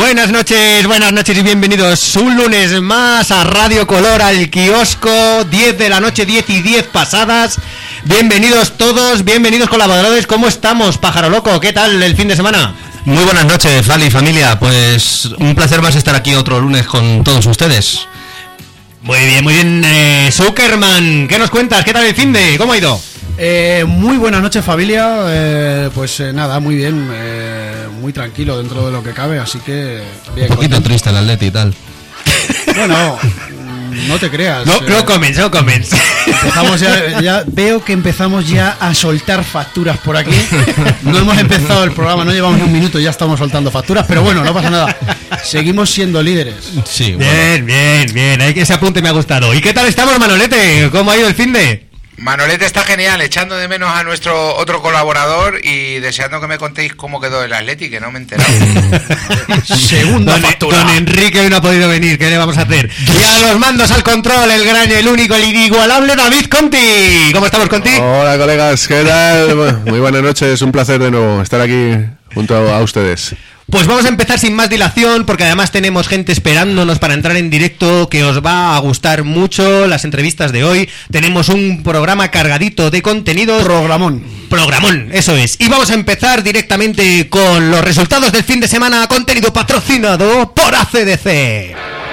Buenas noches y bienvenidos un lunes más a Radio Color, al kiosco, 10 de la noche, 10 y 10 pasadas. Bienvenidos todos, bienvenidos colaboradores. ¿Cómo estamos, pájaro loco? ¿Qué tal el fin de semana? Muy buenas noches, Fali, familia. Pues un placer más estar aquí otro lunes con todos ustedes. Muy bien, Zuckerman, ¿qué nos cuentas? ¿Qué tal el fin de? ¿Cómo ha ido? Muy buenas noches, familia. Nada, muy bien, muy tranquilo dentro de lo que cabe, así que bien. Un poquito triste el Atleti y tal. Bueno, no te creas. No comments. Empezamos ya veo que empezamos ya a soltar facturas por aquí. No hemos empezado el programa, no llevamos ni un minuto y ya estamos soltando facturas, pero bueno, no pasa nada. Seguimos siendo líderes. Sí, bueno. Bien. Hay que ese apunte me ha gustado. ¿Y qué tal estamos, Manolete? ¿Cómo ha ido el fin de? Manolete está genial, echando de menos a nuestro otro colaborador y deseando que me contéis cómo quedó el Atleti, que no me he enterado. Segunda factura. Don Enrique hoy no ha podido venir, ¿qué le vamos a hacer? Y a los mandos al control, el gran, el único, el inigualable David Conti. ¿Cómo estamos, Conti? Hola, colegas, ¿qué tal? Muy buenas noches, un placer de nuevo estar aquí junto a ustedes. Pues vamos a empezar sin más dilación, porque además tenemos gente esperándonos para entrar en directo que os va a gustar mucho las entrevistas de hoy. Tenemos un programa cargadito de contenidos. Programón, eso es. Y vamos a empezar directamente con los resultados del fin de semana, contenido patrocinado por ACDC.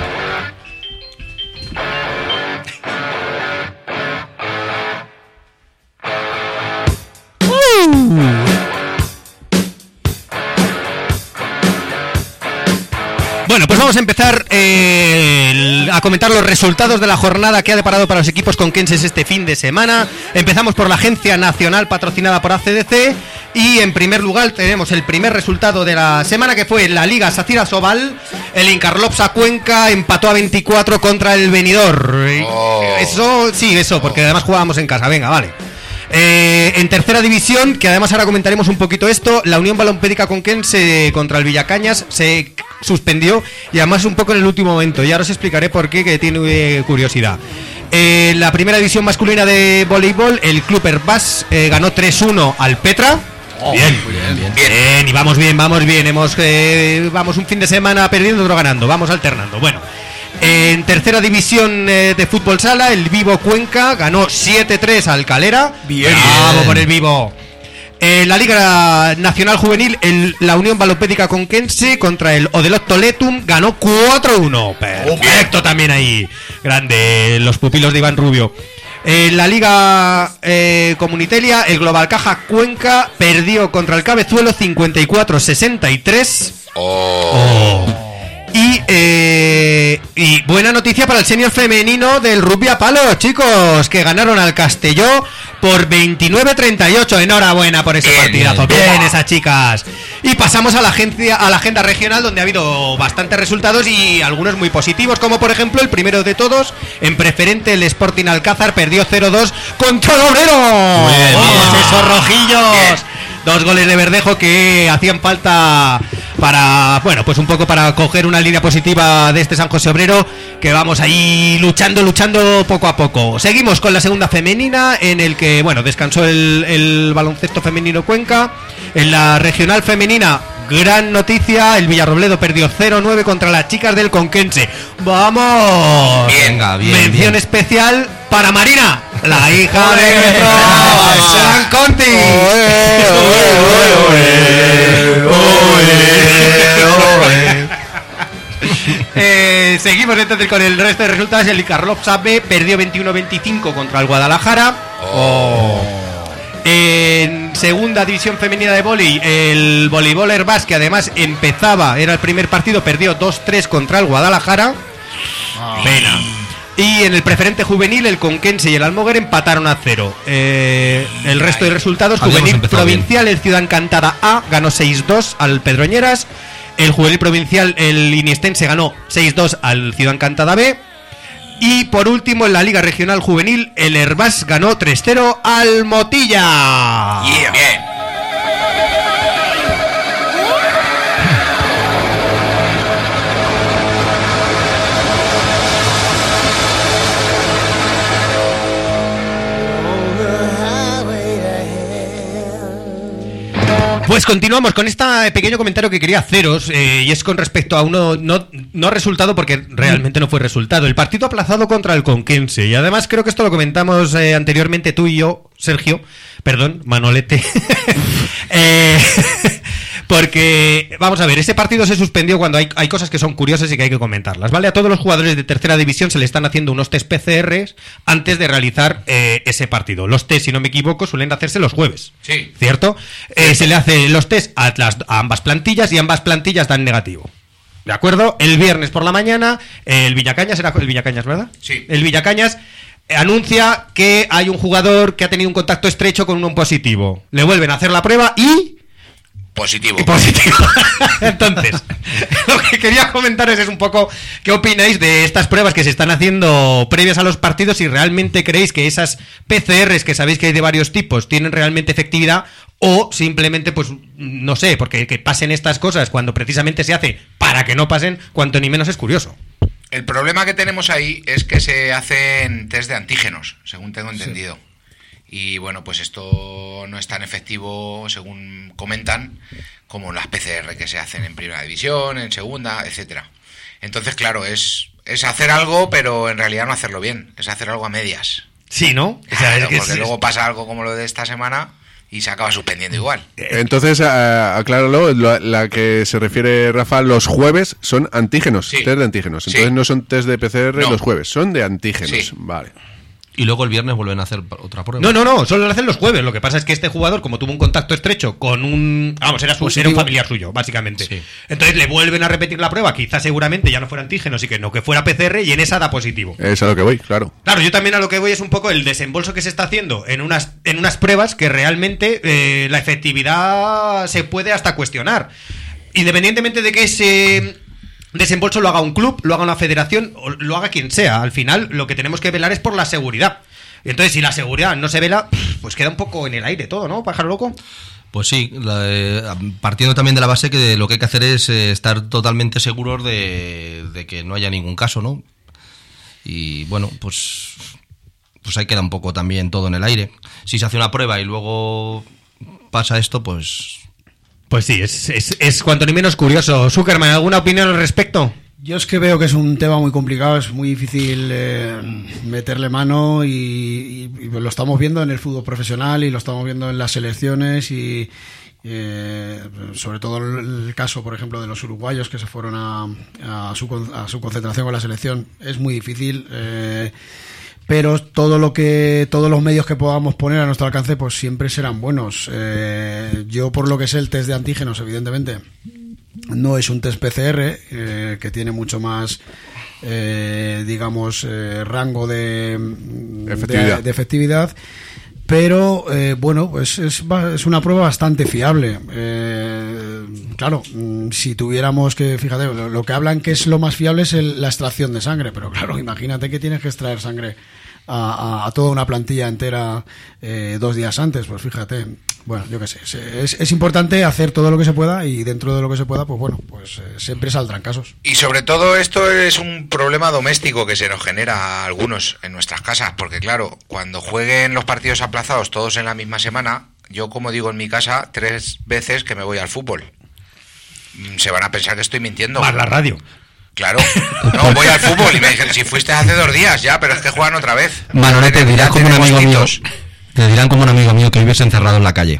Bueno, pues vamos a empezar a comentar los resultados de la jornada que ha deparado para los equipos conquenses este fin de semana. Empezamos por la Agencia Nacional patrocinada por ACDC y en primer lugar tenemos el primer resultado de la semana, que fue la Liga Sacira Sobal. El Incarlopsa Cuenca empató a 24 contra el Benidorm. Eso, porque además jugábamos en casa. Venga, vale. En tercera división, que además ahora comentaremos un poquito esto, la Unión Balompédica Conquense contra el Villacañas se suspendió, y además un poco en el último momento, y ahora os explicaré por qué, que tiene curiosidad. La primera división masculina de voleibol, el Club Herbás ganó 3-1 al Petra. Bien, y vamos bien. Vamos un fin de semana perdiendo, otro ganando, vamos alternando. Bueno, en tercera división de fútbol sala, el Vivo Cuenca ganó 7-3 al Calera. Bien. Vamos por el Vivo. La Liga Nacional Juvenil, la Unión Balompédica Conquense contra el Odelot Toletum ganó 4-1. Perfecto también ahí. Grande, los pupilos de Iván Rubio. La Liga Comunitelia, el Global Caja Cuenca perdió contra el Cabezuelo 54-63. Y buena noticia para el senior femenino del rugby a palo, chicos, que ganaron al Castelló por 29-38. Enhorabuena por ese partidazo. Bien, esas chicas. Y pasamos a la agenda regional, donde ha habido bastantes resultados y algunos muy positivos, como por ejemplo el primero de todos, en preferente el Sporting Alcázar perdió 0-2 contra el Obrero. ¡Vamos, esos rojillos! Bien. 2 goles de Verdejo que hacían falta para, bueno, pues un poco para coger una línea positiva de este San José Obrero, que vamos ahí luchando poco a poco. Seguimos con la segunda femenina, en el que, bueno, descansó el baloncesto femenino Cuenca. En la regional femenina, gran noticia, el Villarrobledo perdió 0-9 contra las chicas del Conquense. ¡Vamos! Bien. Mención especial para Marina, la hija de nuestro San Conti. Seguimos entonces con el resto de resultados. El Incarlopsa B perdió 21-25 contra el Guadalajara. En segunda división femenina de vóley, el voleibol Herbás, que además era el primer partido, perdió 2-3 contra el Guadalajara. Pena. Y en el preferente juvenil, el Conquense y el Almoguer empataron a 0. El resto de resultados: juvenil provincial, el Ciudad Encantada A ganó 6-2 al Pedroñeras. El juvenil provincial, el Iniestense, ganó 6-2 al Ciudad Encantada B. Y por último, en la Liga Regional Juvenil, el Herbás ganó 3-0 al Motilla. Bien. Pues Pues continuamos con este pequeño comentario que quería haceros, y es con respecto a uno, no resultado, porque realmente no fue resultado, el partido aplazado contra el Conquense, y además creo que esto lo comentamos anteriormente tú y yo, Sergio, perdón, Manolete, porque, vamos a ver, ese partido se suspendió cuando hay cosas que son curiosas y que hay que comentarlas, ¿vale? A todos los jugadores de tercera división se le están haciendo unos test PCRs antes de realizar ese partido. Los test, si no me equivoco, suelen hacerse los jueves, Sí. ¿cierto? Se le hacen los test a ambas plantillas y ambas plantillas dan negativo. ¿De acuerdo? El viernes por la mañana, el Villacañas, ¿era el Villacañas, verdad? Sí. El Villacañas anuncia que hay un jugador que ha tenido un contacto estrecho con un positivo. Le vuelven a hacer la prueba y Positivo. Entonces, lo que quería comentaros es un poco qué opináis de estas pruebas que se están haciendo previas a los partidos, si realmente creéis que esas PCRs, que sabéis que hay de varios tipos, tienen realmente efectividad, o simplemente, pues, no sé, porque que pasen estas cosas cuando precisamente se hace para que no pasen, cuanto ni menos es curioso. El problema que tenemos ahí es que se hacen test de antígenos, según tengo entendido. Y bueno, pues esto no es tan efectivo, según comentan, como las PCR que se hacen en primera división, en segunda, etcétera. Entonces, claro, es hacer algo, pero en realidad no hacerlo bien. Es hacer algo a medias. Sí, ¿no? O sea, Claro, es que porque luego pasa algo como lo de esta semana y se acaba suspendiendo igual. Entonces, acláralo, la que se refiere Rafa, los jueves son antígenos, Sí. test de antígenos. Entonces Sí. no son test de PCR No. los jueves, son de antígenos. Sí. Vale. Y luego el viernes vuelven a hacer otra prueba. No, solo lo hacen los jueves. Lo que pasa es que este jugador, como tuvo un contacto estrecho con un... Vamos, era un familiar suyo, básicamente. Sí. Entonces le vuelven a repetir la prueba, quizás seguramente ya no fuera antígeno, sino que fuera PCR, y en esa da positivo. Es a lo que voy, claro. Claro, yo también a lo que voy es un poco el desembolso que se está haciendo en unas pruebas que realmente la efectividad se puede hasta cuestionar. Independientemente de que ese desembolso lo haga un club, lo haga una federación o lo haga quien sea. Al final lo que tenemos que velar es por la seguridad. Entonces, si la seguridad no se vela, pues queda un poco en el aire todo, ¿no, pájaro loco? Pues sí, partiendo también de la base que lo que hay que hacer es estar totalmente seguros de que no haya ningún caso, ¿no? Y bueno, pues ahí queda un poco también todo en el aire. Si se hace una prueba y luego pasa esto, pues... Pues sí, es cuanto ni menos curioso. Zuckerman, ¿alguna opinión al respecto? Yo es que veo que es un tema muy complicado, es muy difícil meterle mano y lo estamos viendo en el fútbol profesional y lo estamos viendo en las selecciones y sobre todo el caso, por ejemplo, de los uruguayos que se fueron a su concentración con la selección. Es muy difícil, pero todos los medios que podamos poner a nuestro alcance pues siempre serán buenos. Yo, por lo que sé, el test de antígenos, evidentemente no es un test PCR, que tiene mucho más rango de efectividad, pero bueno, pues es una prueba bastante fiable. Claro, si tuviéramos que, fíjate, lo que hablan que es lo más fiable es la extracción de sangre, pero claro, imagínate que tienes que extraer sangre a toda una plantilla entera 2 días antes, pues fíjate. Bueno, yo qué sé, es importante hacer todo lo que se pueda y dentro de lo que se pueda, pues bueno, pues siempre saldrán casos. Y sobre todo esto es un problema doméstico que se nos genera a algunos en nuestras casas, porque claro, cuando jueguen los partidos aplazados todos en la misma semana, yo como digo en mi casa 3 veces que me voy al fútbol. Se van a pensar que estoy mintiendo. Más la radio. Claro, no, voy al fútbol y me dicen, si fuiste hace 2 días ya, pero es que juegan otra vez. Manolete, te dirán como un amigo mío. Mosquitos. Te dirán como un amigo mío que vives encerrado en la calle.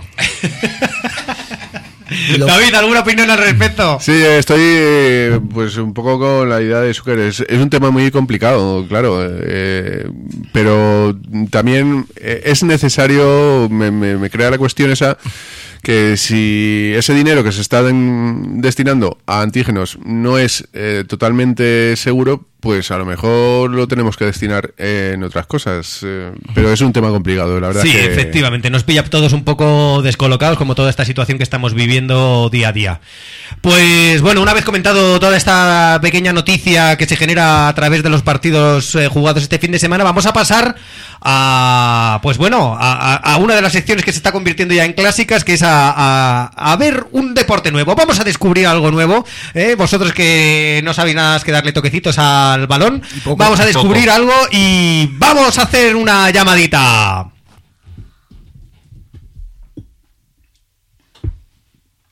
David, ¿alguna opinión al respecto? Sí, estoy pues un poco con la idea de Zucker. Es un tema muy complicado, claro, pero también es necesario, me crea la cuestión esa, que si ese dinero que se está destinando a antígenos no es totalmente seguro, pues a lo mejor lo tenemos que destinar en otras cosas, pero es un tema complicado, la verdad. Sí, que... efectivamente, nos pilla todos un poco descolocados, como toda esta situación que estamos viviendo día a día. Pues bueno, una vez comentado toda esta pequeña noticia que se genera a través de los partidos jugados este fin de semana, vamos a pasar a, pues bueno, a una de las secciones que se está convirtiendo ya en clásicas, que es a ver un deporte nuevo. Vamos a descubrir algo nuevo, vosotros que no sabéis nada más que darle toquecitos al balón, vamos a descubrir algo y vamos a hacer una llamadita.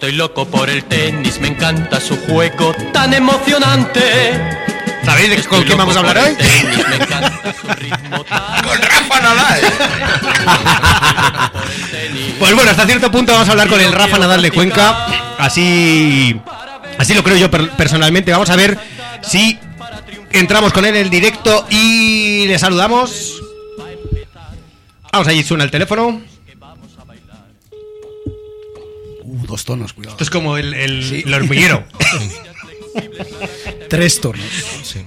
Estoy loco por el tenis, me encanta su juego tan emocionante. ¿Sabéis con quién vamos a hablar hoy? Tenis, me encanta su ritmo tan... Con Rafa Nadal. Pues bueno, hasta cierto punto vamos a hablar con el Rafa Nadal de Cuenca. Así lo creo yo personalmente. Vamos a ver si entramos con él en el directo y le saludamos. Vamos, allí suena el teléfono. 2 tonos, cuidado. Esto es como el hormiguero. 3 tonos. Sí.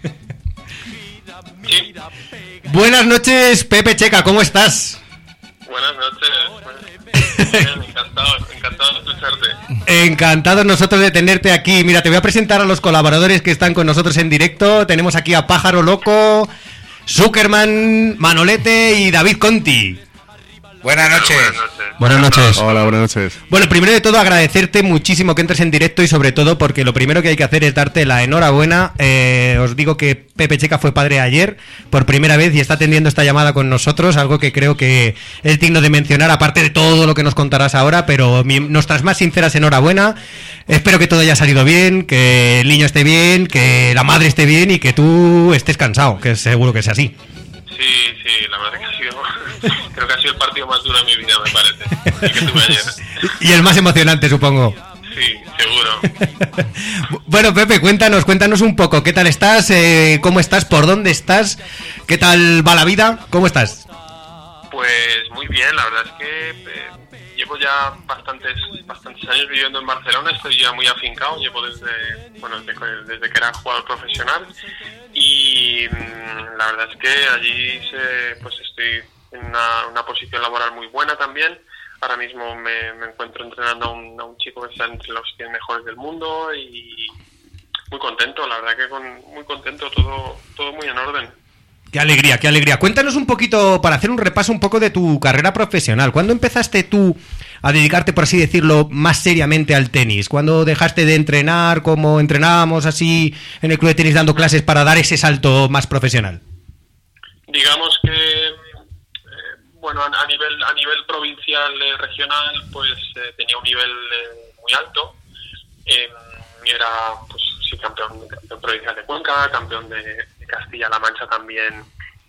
Sí, Buenas noches, Pepe Checa, ¿cómo estás? buenas noches. Bien, encantado de escucharte. Encantados nosotros de tenerte aquí. Mira, te voy a presentar a los colaboradores que están con nosotros en directo. Tenemos aquí a Pájaro Loco, Zuckerman, Manolete y David Conti. Buenas noches. Buenas noches. Hola, buenas noches. Bueno, primero de todo agradecerte muchísimo que entres en directo y sobre todo porque lo primero que hay que hacer es darte la enhorabuena. Os digo que Pepe Checa fue padre ayer por primera vez y está atendiendo esta llamada con nosotros, algo que creo que es digno de mencionar, aparte de todo lo que nos contarás ahora, pero nuestras más sinceras enhorabuena. Espero que todo haya salido bien, que el niño esté bien, que la madre esté bien y que tú estés cansado, que seguro que es así. Sí, la verdad que creo que ha sido el partido más duro de mi vida, me parece, el que tuve ayer. Y el más emocionante, supongo. Sí, seguro. Bueno, Pepe, cuéntanos un poco, ¿qué tal estás? ¿Cómo estás? ¿Por dónde estás? ¿Qué tal va la vida? ¿Cómo estás? Pues muy bien, la verdad es que llevo ya bastantes años viviendo en Barcelona, estoy ya muy afincado, llevo desde que era jugador profesional y la verdad es que allí pues estoy en una posición laboral muy buena también. Ahora mismo me encuentro entrenando a un chico que está entre los 100 mejores del mundo y muy contento, la verdad que muy contento, todo muy en orden. Qué alegría, qué alegría. Cuéntanos un poquito, para hacer un repaso un poco de tu carrera profesional. ¿Cuándo empezaste tú a dedicarte, por así decirlo, más seriamente al tenis? ¿Cuándo dejaste de entrenar como entrenábamos así en el club de tenis dando clases para dar ese salto más profesional? Digamos que a nivel provincial, regional, pues tenía un nivel muy alto. Era pues sí, campeón provincial de Cuenca, campeón de Castilla-La Mancha también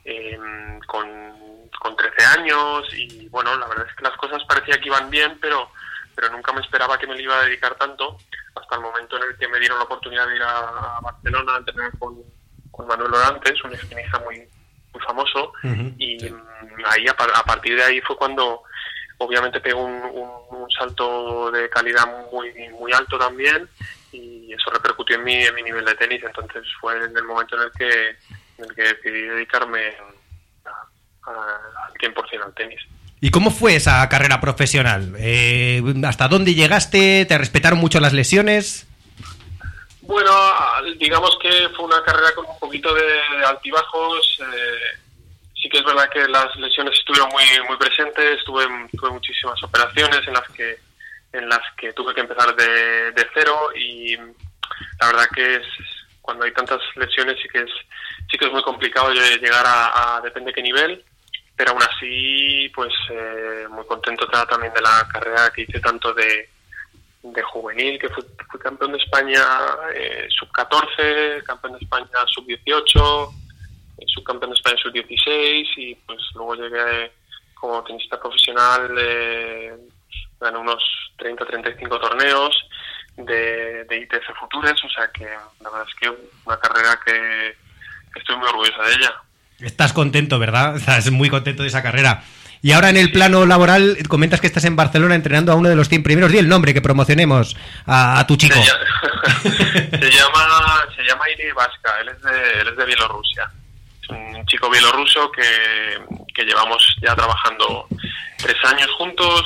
con 13 años y bueno, la verdad es que las cosas parecía que iban bien, pero nunca me esperaba que me le iba a dedicar tanto hasta el momento en el que me dieron la oportunidad de ir a Barcelona a entrenar con Manuel Orantes, un esgrimista muy famoso. Uh-huh. Y ahí a partir de ahí fue cuando obviamente pegó un salto de calidad muy alto también y eso repercutió en mi nivel de tenis. Entonces fue en el momento en el que decidí dedicarme al 100% al tenis. ¿Y cómo fue esa carrera profesional? ¿Hasta dónde llegaste? ¿Te respetaron mucho las lesiones? Bueno, digamos que fue una carrera con un poquito de altibajos. Sí que es verdad que las lesiones estuvieron muy presentes. Tuve muchísimas operaciones en las que tuve que empezar de cero y la verdad que cuando hay tantas lesiones sí que es muy complicado llegar a depende qué nivel, pero aún así pues muy contento también de la carrera que hice, tanto de juvenil, que fui campeón de España sub-14, campeón de España sub-18, subcampeón de España sub-16 y pues luego llegué como tenista profesional, gané unos 30-35 torneos de ITF Futures, o sea que la verdad es que una carrera que estoy muy orgullosa de ella. Estás contento, ¿verdad? Estás muy contento de esa carrera. Y ahora en el plano laboral, comentas que estás en Barcelona entrenando a uno de los 100 primeros. Di el nombre, que promocionemos a tu chico. Se llama Ili Vasca, él es de Bielorrusia. Es un chico bielorruso que llevamos ya trabajando 3 años juntos.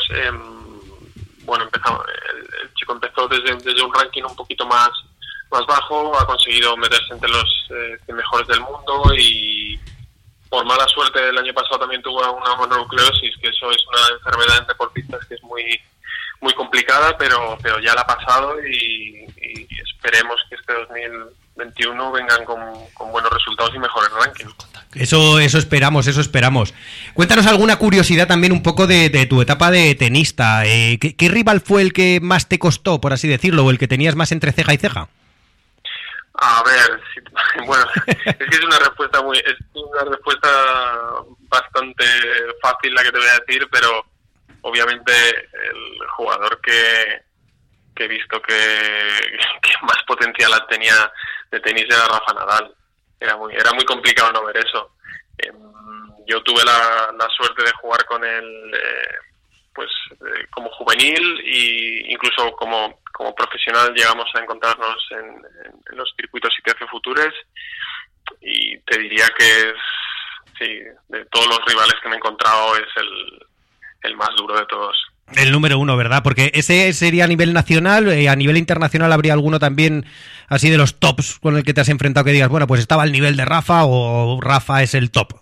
El chico empezó desde un ranking un poquito más bajo, ha conseguido meterse entre los 100 mejores del mundo y por mala suerte el año pasado también tuvo una mononucleosis, que eso es una enfermedad en deportistas que es muy complicada, pero ya la ha pasado y esperemos que este 2021 vengan con buenos resultados y mejores rankings. Eso esperamos. Cuéntanos alguna curiosidad también un poco de tu etapa de tenista. ¿Qué rival fue el que más te costó, por así decirlo, o el que tenías más entre ceja y ceja? A ver, bueno, es que es una respuesta bastante fácil la que te voy a decir, pero obviamente el jugador que he visto que más potencial tenía de tenis era Rafa Nadal. Era muy complicado no ver eso. Yo tuve la suerte de jugar con él como juvenil, y incluso como profesional llegamos a encontrarnos en los circuitos ITF Futures, y te diría que de todos los rivales que me he encontrado es el más duro de todos. El número uno, ¿verdad? Porque ese sería a nivel nacional. A nivel internacional habría alguno también así de los tops con el que te has enfrentado que digas, bueno, pues estaba al nivel de Rafa, o Rafa es el top.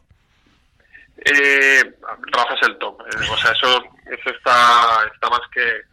Rafa es el top. O sea, eso está más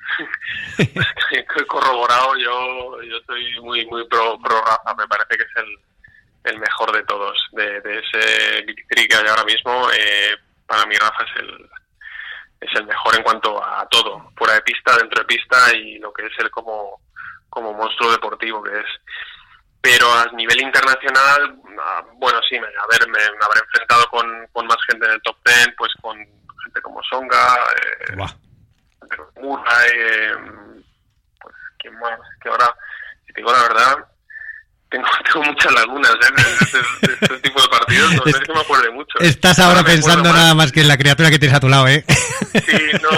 que corroborado. Yo estoy muy pro Rafa. Me parece que es el mejor de todos. De ese Big Three que hay ahora mismo, para mí Rafa es el mejor en cuanto a todo, fuera de pista, dentro de pista, y lo que es él como monstruo deportivo que es. Pero a nivel internacional, bueno, sí, me habré enfrentado con más gente en el top 10, pues con gente como Songa, Murray, pues quién más, que ahora, si te digo la verdad, tengo muchas lagunas de este tipo de partidos, no es que me acuerde mucho. Estás ahora pensando nada más que en la criatura que tienes a tu lado, ¿eh? Sí, no,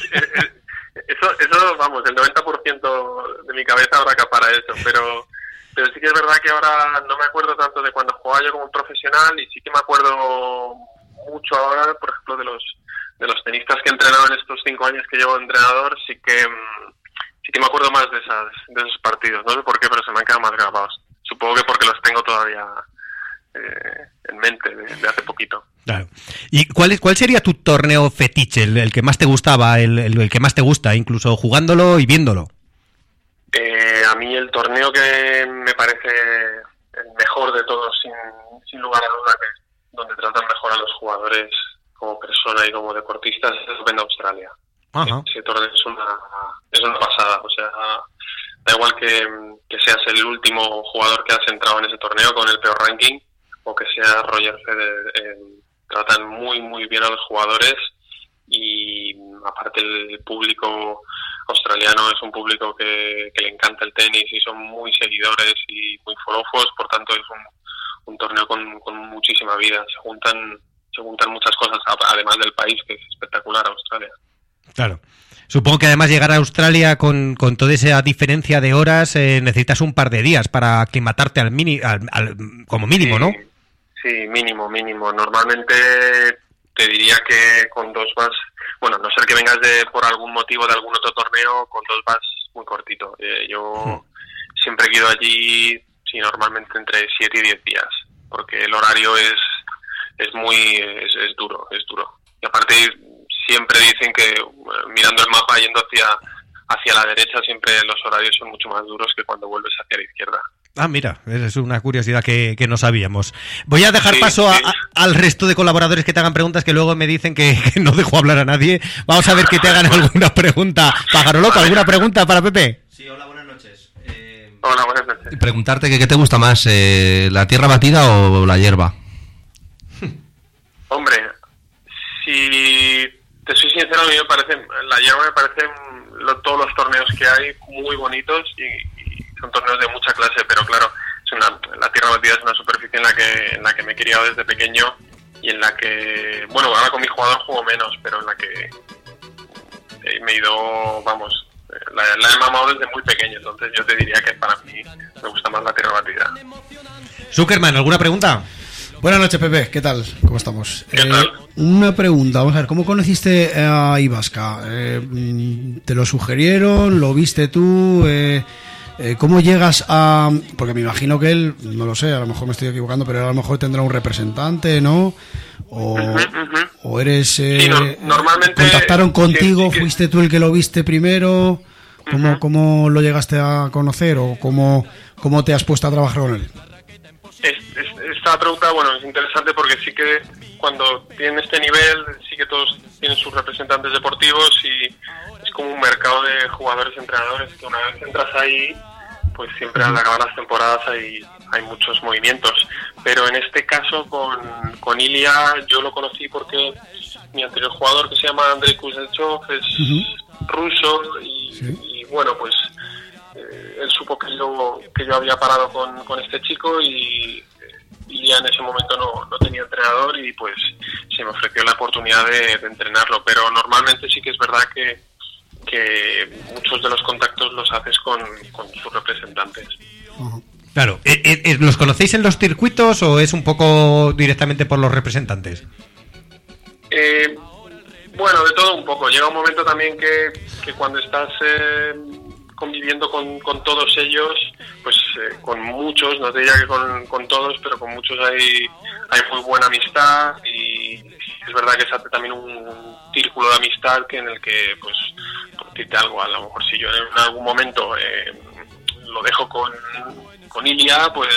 eso vamos, el 90% de mi cabeza ahora acapara eso, pero sí que es verdad que ahora no me acuerdo tanto de cuando jugaba yo como profesional, y sí que me acuerdo mucho ahora, por ejemplo, de los tenistas que he entrenado en estos 5 años que llevo de entrenador, sí que me acuerdo más de esos partidos, no sé por qué, pero se me han quedado más grabados. Supongo que porque los tengo todavía en mente de hace poquito. Claro. ¿Y cuál sería tu torneo fetiche, el que más te gustaba, el que más te gusta, incluso jugándolo y viéndolo? A mí el torneo que me parece el mejor de todos, sin lugar a duda, que es donde tratan mejor a los jugadores como persona y como deportistas, es el Open de Australia. Ajá. Ese torneo es una pasada, o sea, da igual que seas el último jugador que has entrado en ese torneo con el peor ranking, o que sea Roger Federer, tratan muy muy bien a los jugadores, y aparte el público australiano es un público que le encanta el tenis y son muy seguidores y muy forofos, por tanto es un torneo con muchísima vida. Se juntan muchas cosas, además del país, que es espectacular, Australia. Claro. Supongo que además llegar a Australia con toda esa diferencia de horas, necesitas un par de días para aclimatarte como mínimo, sí, ¿no? Sí, mínimo. Normalmente te diría que con 2 vas, bueno, a no ser que vengas por algún motivo de algún otro torneo, con 2 vas muy cortito. Yo siempre he ido allí, sí, normalmente entre 7 y 10 días, porque el horario es duro. Y aparte siempre dicen que mirando el mapa, yendo hacia la derecha, siempre los horarios son mucho más duros que cuando vuelves hacia la izquierda. Ah, mira, es una curiosidad que no sabíamos. Voy a dejar paso al resto de colaboradores que te hagan preguntas, que luego me dicen que no dejo hablar a nadie. Vamos a ver que te hagan alguna pregunta. Pájaro Loco, ¿alguna pregunta para Pepe? Sí, hola, buenas noches. Hola, buenas noches. Preguntarte que qué te gusta más, la tierra batida o la hierba. Hombre, si te soy sincero, a mí la hierba me parecen todos los torneos que hay muy bonitos, y son torneos de mucha clase, pero claro, la tierra batida es una superficie en la que me he criado desde pequeño, y en la que, bueno, ahora con mi jugador juego menos, pero en la que me he ido, vamos, la he mamado desde muy pequeño, entonces yo te diría que para mí me gusta más la tierra batida. Zuckerman, ¿alguna pregunta? Buenas noches, Pepe, ¿qué tal? ¿Cómo estamos? ¿Qué tal? Una pregunta, vamos a ver, ¿cómo conociste a Ivasca? ¿Te lo sugirieron? ¿Lo viste tú? ¿Cómo llegas a...? Porque me imagino que él, no lo sé, a lo mejor me estoy equivocando, pero a lo mejor tendrá un representante, ¿no? O eres... Sí, normalmente... ¿Contactaron contigo? Sí. ¿Fuiste tú el que lo viste primero? ¿Cómo lo llegaste a conocer o cómo te has puesto a trabajar con él? Esta pregunta, bueno, es interesante porque sí que cuando tienen este nivel, sí que todos tienen sus representantes deportivos y es como un mercado de jugadores-entrenadores que una vez entras ahí, pues siempre al acabar las temporadas hay muchos movimientos. Pero en este caso con Ilia yo lo conocí porque mi anterior jugador, que se llama Andrei Kuznetsov, es ruso y bueno, pues él supo que yo había parado con este chico y Ilia en ese momento no tenía entrenador y pues se me ofreció la oportunidad de entrenarlo, pero normalmente sí que es verdad que muchos de los contactos los haces con sus representantes. Claro, ¿los conocéis en los circuitos o es un poco directamente por los representantes? Bueno, de todo un poco. Llega un momento también que cuando estás conviviendo con todos ellos, pues con muchos, no te diría que con todos, pero con muchos hay muy buena amistad y es verdad que se hace también un círculo de amistad en el que, pues, por decirte algo, a lo mejor si yo en algún momento lo dejo con Ilia, pues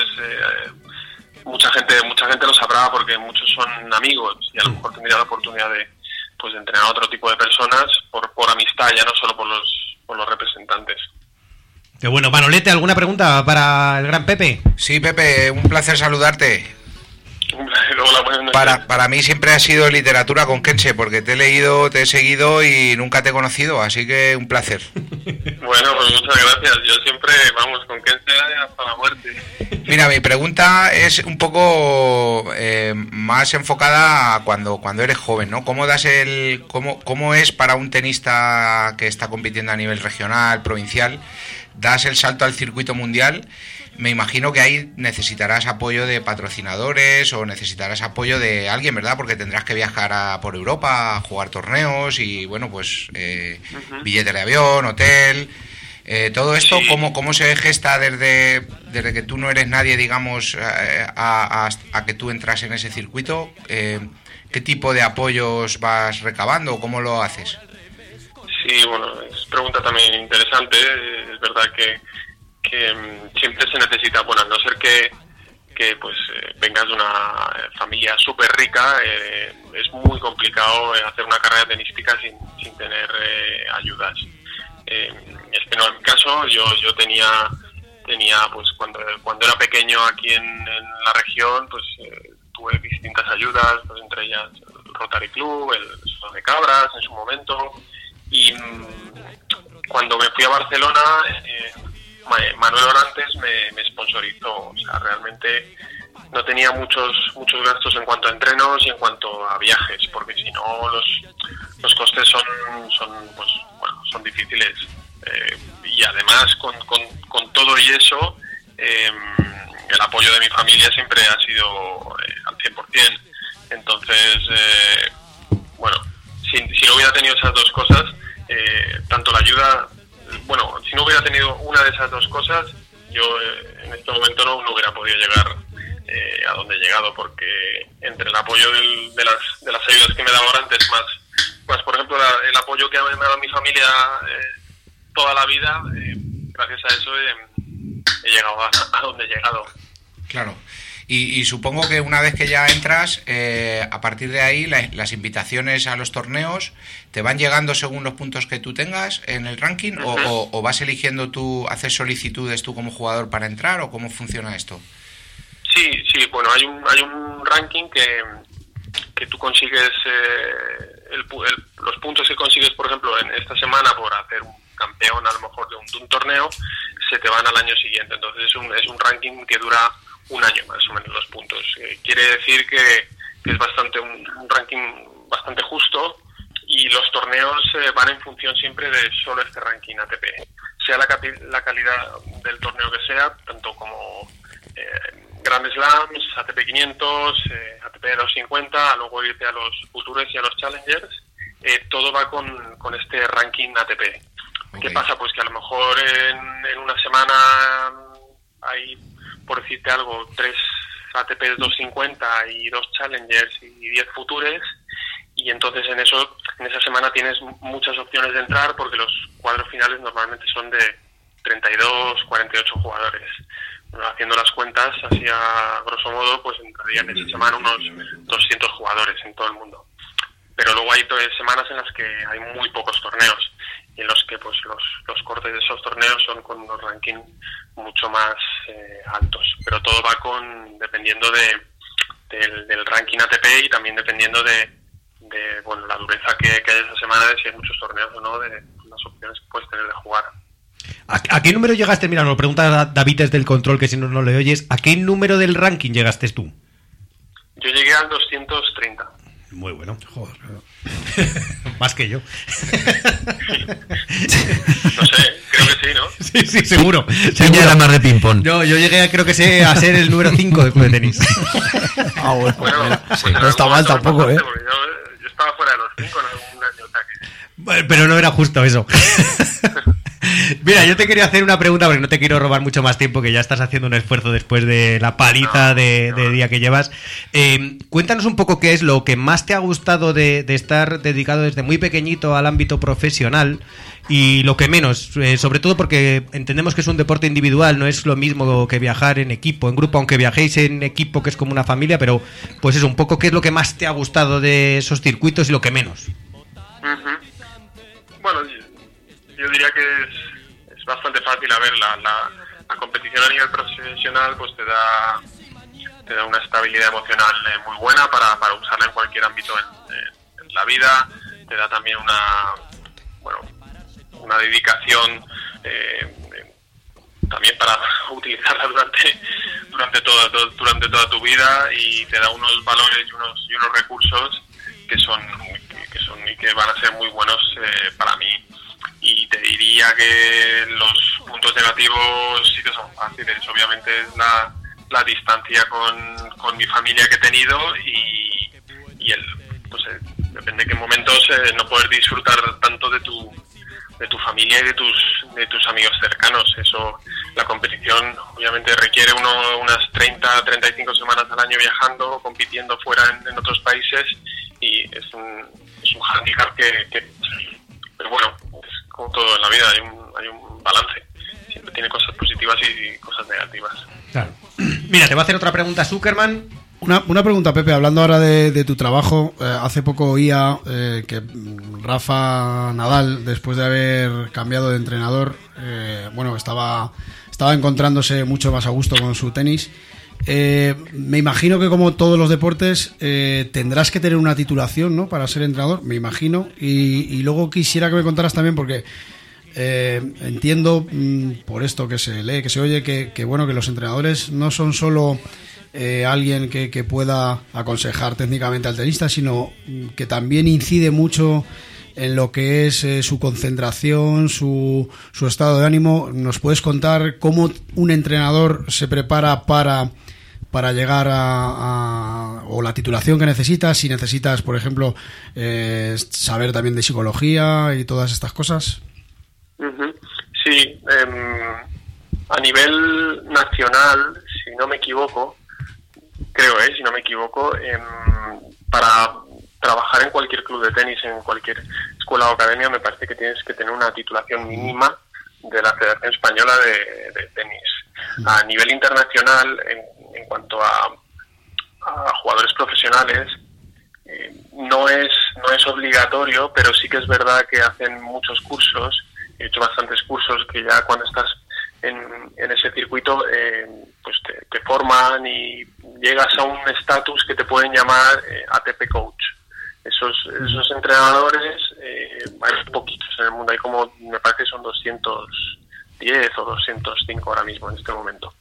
mucha gente lo sabrá porque muchos son amigos y a lo mejor tendría la oportunidad de entrenar a otro tipo de personas por amistad, ya no solo por los representantes. Qué bueno. Manolete, ¿alguna pregunta para el gran Pepe? Sí, Pepe, un placer saludarte. Hola, buenas noches. Para mí siempre ha sido literatura con Kense, porque te he leído, te he seguido y nunca te he conocido, así que un placer. Bueno, pues muchas gracias. Yo siempre, con Kense hasta la muerte. Mira, mi pregunta es un poco más enfocada a cuando eres joven, ¿no? ¿Cómo es para un tenista que está compitiendo a nivel regional, provincial, das el salto al circuito mundial? Me imagino que ahí necesitarás apoyo de patrocinadores o necesitarás apoyo de alguien, ¿verdad? Porque tendrás que viajar por Europa a jugar torneos y, bueno, pues billetes de avión, hotel... todo esto, sí. ¿Cómo se gesta desde que tú no eres nadie, digamos, a que tú entras en ese circuito? ¿Qué tipo de apoyos vas recabando o cómo lo haces? Sí, bueno, es pregunta también interesante. Es verdad que siempre se necesita, bueno, a no ser que vengas de una familia súper rica, es muy complicado hacer una carrera tenística sin tener ayudas. Este no es mi caso. Yo tenía pues cuando era pequeño aquí en la región, pues tuve distintas ayudas, pues, entre ellas el Rotary Club, el Sol de Cabras en su momento, y cuando me fui a Barcelona Manuel Orantes me sponsorizó. O sea, realmente no tenía muchos gastos en cuanto a entrenos y en cuanto a viajes, porque si no los costes son pues bueno, son difíciles, y además con todo y eso el apoyo de mi familia siempre ha sido al 100%. Entonces bueno, si no hubiera tenido esas dos cosas, tanto la ayuda, bueno, si no hubiera tenido una de esas dos cosas, yo en este momento no hubiera podido llegar a donde he llegado, porque entre el apoyo de las ayudas que me daba antes, más por ejemplo el apoyo que me ha dado mi familia toda la vida, gracias a eso he llegado a donde he llegado. Claro. Y supongo que una vez que ya entras, a partir de ahí las invitaciones a los torneos te van llegando según los puntos que tú tengas en el ranking, o vas eligiendo tú, haces solicitudes tú como jugador para entrar, o cómo funciona esto. Sí, bueno, hay un ranking que tú consigues, los puntos que consigues, por ejemplo, en esta semana por hacer un campeón a lo mejor de un torneo, se te van al año siguiente. Entonces es un ranking que dura un año más o menos los puntos. Quiere decir que es bastante un ranking bastante justo, y los torneos van en función siempre de solo este ranking ATP, sea la calidad del torneo que sea, tanto como Grand Slams, ATP 500, ATP 250, luego irte a los Futures y a los Challengers, todo va con este ranking ATP. Okay. ¿Qué pasa? Pues que a lo mejor en una semana hay, por decirte algo, 3 ATP 250 y 2 Challengers y 10 Futures, y entonces en esa semana tienes muchas opciones de entrar, porque los cuadros finales normalmente son de 32, 48 jugadores. Bueno, haciendo las cuentas, así a grosso modo, pues entrarían en esa semana unos 200 jugadores en todo el mundo. Pero luego hay semanas en las que hay muy pocos torneos, y en los que pues los cortes de esos torneos son con unos rankings mucho más altos. Pero todo va dependiendo del ranking ATP, y también dependiendo de la dureza que hay esa semana, de si hay muchos torneos o no, de las opciones que puedes tener de jugar. ¿A qué número llegaste? Mira, nos lo pregunta David desde el control, que si no le oyes. ¿A qué número del ranking llegaste tú? Yo llegué al 230. Muy bueno. Joder. Más que yo. No sé, creo que sí, ¿no? Sí, seguro. Ya era más de ping-pong. Yo llegué, creo que sé, a ser el número 5 de tenis. Bueno, sí, no está mal tampoco, ¿eh? Yo estaba fuera de los 5 en algún año, o sea que... Pero no era justo eso. Mira, yo te quería hacer una pregunta, porque no te quiero robar mucho más tiempo, que ya estás haciendo un esfuerzo después de la paliza de día que llevas. Cuéntanos un poco qué es lo que más te ha gustado de estar dedicado desde muy pequeñito al ámbito profesional, y lo que menos, sobre todo porque entendemos que es un deporte individual, no es lo mismo que viajar en equipo, en grupo, aunque viajéis en equipo, que es como una familia, pero pues eso, un poco qué es lo que más te ha gustado de esos circuitos y lo que menos. Bueno, yo diría que es bastante fácil. A ver, la competición a nivel profesional pues te da una estabilidad emocional muy buena para usarla en cualquier ámbito en la vida. Te da también una dedicación también para utilizarla durante toda tu vida, y te da unos valores y unos recursos que que van a ser muy buenos para mí. Y te diría que los puntos negativos sí que son fáciles. Obviamente es la distancia con mi familia que he tenido, y depende de qué momentos no poder disfrutar tanto de tu familia y de tus amigos cercanos. Eso, la competición obviamente requiere unas 30-35 semanas al año viajando, compitiendo fuera en otros países, y es un hándicap pero bueno, es como todo en la vida, hay un balance. Siempre tiene cosas positivas y cosas negativas. Claro. Mira, te voy a hacer otra pregunta, Zuckerman. Una pregunta, Pepe, hablando ahora de tu trabajo. Hace poco oía que Rafa Nadal, después de haber cambiado de entrenador, estaba encontrándose mucho más a gusto con su tenis. Me imagino que, como todos los deportes, tendrás que tener una titulación, ¿no?, para ser entrenador, me imagino. Y luego quisiera que me contaras también, porque entiendo, por esto que se lee, que se oye, que los entrenadores no son solo alguien que pueda aconsejar técnicamente al tenista, sino que también incide mucho en lo que es su concentración, su estado de ánimo. ¿Nos puedes contar cómo un entrenador se prepara para llegar o la titulación que necesitas, si necesitas, por ejemplo, saber también de psicología y todas estas cosas? Sí, a nivel nacional, si no me equivoco, para trabajar en cualquier club de tenis, en cualquier escuela o academia, me parece que tienes que tener una titulación mínima de la Federación Española de Tenis. A nivel internacional, en cuanto a jugadores profesionales, no es obligatorio, pero sí que es verdad que hacen muchos cursos. He hecho bastantes cursos que ya cuando estás en ese circuito pues te forman, y llegas a un estatus que te pueden llamar ATP Coach. Esos entrenadores hay poquitos en el mundo, hay como, me parece que son 210 o 205 ahora mismo en este momento.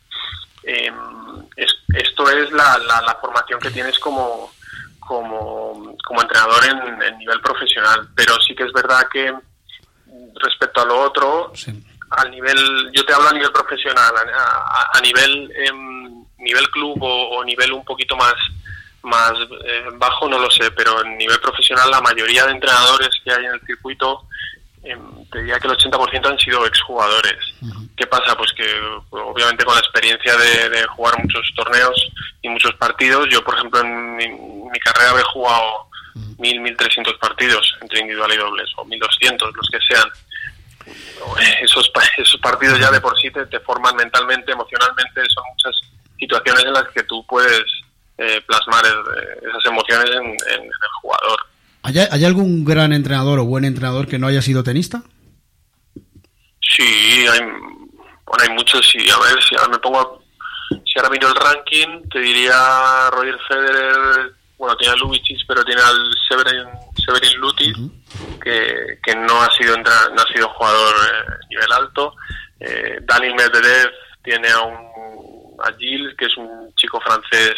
Esto es la formación que tienes como entrenador en nivel profesional, pero sí que es verdad que respecto a lo otro, sí, yo te hablo a nivel profesional, a nivel club o nivel un poquito más bajo, no lo sé, pero en nivel profesional la mayoría de entrenadores que hay en el circuito, te diría que el 80% han sido exjugadores. ¿Qué pasa? Pues que obviamente con la experiencia de jugar muchos torneos y muchos partidos, yo por ejemplo en mi carrera he jugado 1.300 partidos entre individual y dobles, o 1.200, los que sean. Esos partidos ya de por sí te forman mentalmente, emocionalmente. Son muchas situaciones en las que tú puedes plasmar esas emociones en el jugador. ¿Hay algún gran entrenador o buen entrenador que no haya sido tenista? Sí, hay muchos. Y a ver, si ahora miro el ranking, te diría Roger Federer. Bueno, tiene a Lubitsch, pero tiene al Severin Lutic, que no ha sido jugador nivel alto. Daniil Medvedev tiene a Gilles, que es un chico francés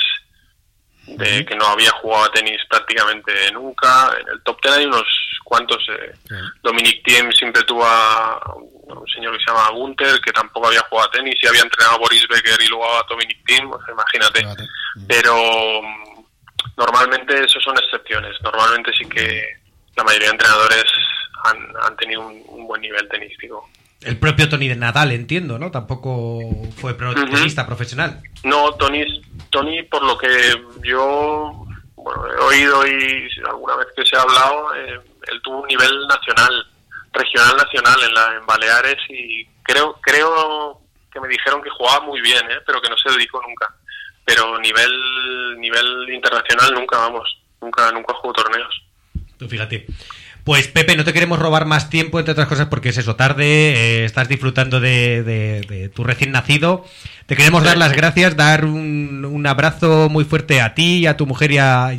que no había jugado a tenis prácticamente nunca. En el top 10 hay unos cuantos. Dominic Thiem siempre tuvo a un señor que se llama Gunther, que tampoco había jugado a tenis y había entrenado a Boris Becker y luego a Dominic Thiem, o sea, imagínate. Pero normalmente esos son excepciones. Normalmente sí que la mayoría de entrenadores han tenido un buen nivel tenístico. El propio Tony Nadal, entiendo, ¿no? Tampoco fue tenista profesional. No, Tony, por lo que yo he oído y alguna vez que se ha hablado, él tuvo un nivel regional nacional en Baleares, y creo que me dijeron que jugaba muy bien, pero que no se dedicó nunca. Pero nivel internacional nunca jugó torneos. Tú fíjate. Pues Pepe, no te queremos robar más tiempo, entre otras cosas, porque es eso, tarde, estás disfrutando de tu recién nacido. Te queremos dar las gracias, dar un abrazo muy fuerte a ti y a tu mujer y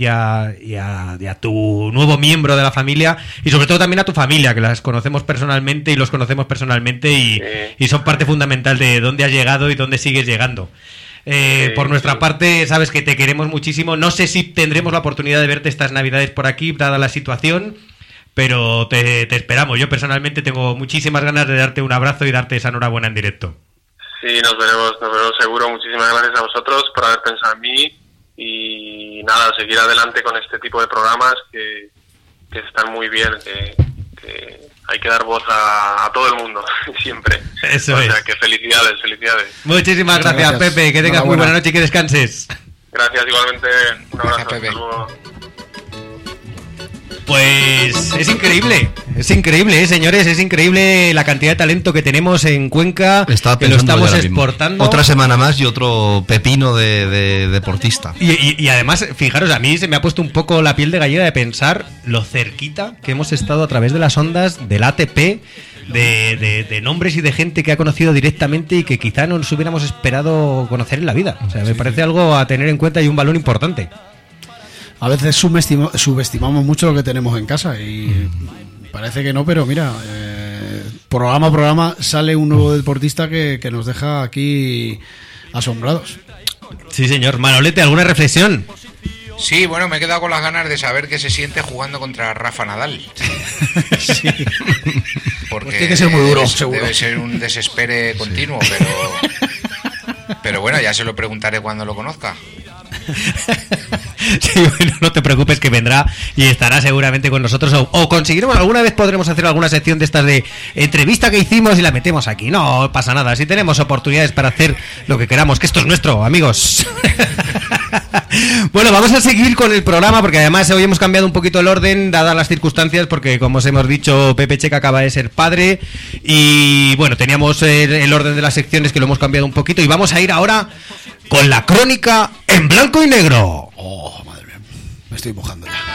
a tu nuevo miembro de la familia, y sobre todo también a tu familia, que las conocemos personalmente y los conocemos personalmente, y son parte fundamental de dónde has llegado y dónde sigues llegando. Por nuestra parte, sabes que te queremos muchísimo. No sé si tendremos la oportunidad de verte estas Navidades por aquí, dada la situación, pero te esperamos. Yo personalmente tengo muchísimas ganas de darte un abrazo y darte esa enhorabuena en directo. Sí, nos veremos seguro. Muchísimas gracias a vosotros por haber pensado en mí, y nada, seguir adelante con este tipo de programas que están muy bien, que hay que dar voz a todo el mundo, siempre. Eso o sea, es. que felicidades. Muchísimas gracias, Pepe. Que tengas muy buena noche y que descanses. Gracias, igualmente. Un abrazo. Gracias, Pepe. Hasta luego. Pues es increíble, señores, es increíble la cantidad de talento que tenemos en Cuenca, Estaba que lo pensando estamos yo ahora mismo. exportando. Otra semana más y otro pepino de deportista. Y además, fijaros, a mí se me ha puesto un poco la piel de gallina de pensar lo cerquita que hemos estado a través de las ondas del ATP, de nombres y de gente que ha conocido directamente y que quizá no nos hubiéramos esperado conocer en la vida. O sea, me parece algo a tener en cuenta y un valor importante. A veces subestimamos mucho lo que tenemos en casa y parece que no, pero mira, programa a programa sale un nuevo deportista que nos deja aquí asombrados. Sí, señor. Manolete, ¿alguna reflexión? Sí, bueno, me he quedado con las ganas de saber qué se siente jugando contra Rafa Nadal. Sí. Porque Pues tiene que ser muy duro, seguro. Debe ser un desespere continuo, pero bueno, ya se lo preguntaré cuando lo conozca. Sí, bueno, no te preocupes, que vendrá y estará seguramente con nosotros, o conseguiremos, alguna vez podremos hacer alguna sección de estas de entrevista que hicimos y la metemos aquí. No pasa nada, si tenemos oportunidades para hacer lo que queramos, que esto es nuestro, amigos. Bueno, vamos a seguir con el programa, porque además hoy hemos cambiado un poquito el orden dadas las circunstancias, porque como os hemos dicho, Pepe Checa acaba de ser padre y bueno, teníamos el orden de las secciones que lo hemos cambiado un poquito, y vamos a ir ahora con la crónica en blanco y negro. Oh, madre mía, me estoy mojando ya.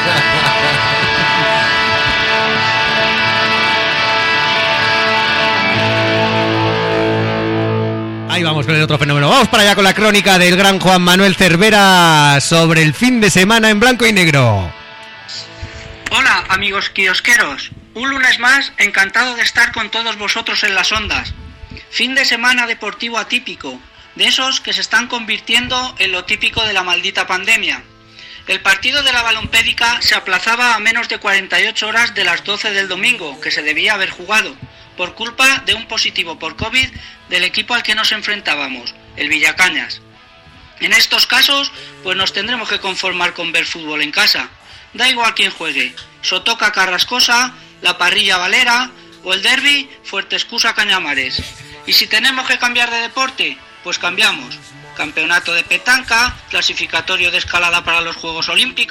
Ahí vamos con el otro fenómeno. Vamos para allá con la crónica del gran Juan Manuel Cervera sobre el fin de semana en blanco y negro. Hola, amigos kiosqueros. Un lunes más, encantado de estar con todos vosotros en las ondas. Fin de semana deportivo atípico, de esos que se están convirtiendo en lo típico de la maldita pandemia. El partido de la Balompédica se aplazaba a menos de 48 horas de las 12 del domingo, que se debía haber jugado, por culpa de un positivo por COVID del equipo al que nos enfrentábamos, el Villacañas. En estos casos, pues nos tendremos que conformar con ver fútbol en casa. Da igual quién juegue, Sotoca Carrascosa, La Parrilla Valera o el derbi Fuertescusa Cañamares. Y si tenemos que cambiar de deporte, pues cambiamos. Campeonato de petanca, clasificatorio de escalada para los Juegos Olímpicos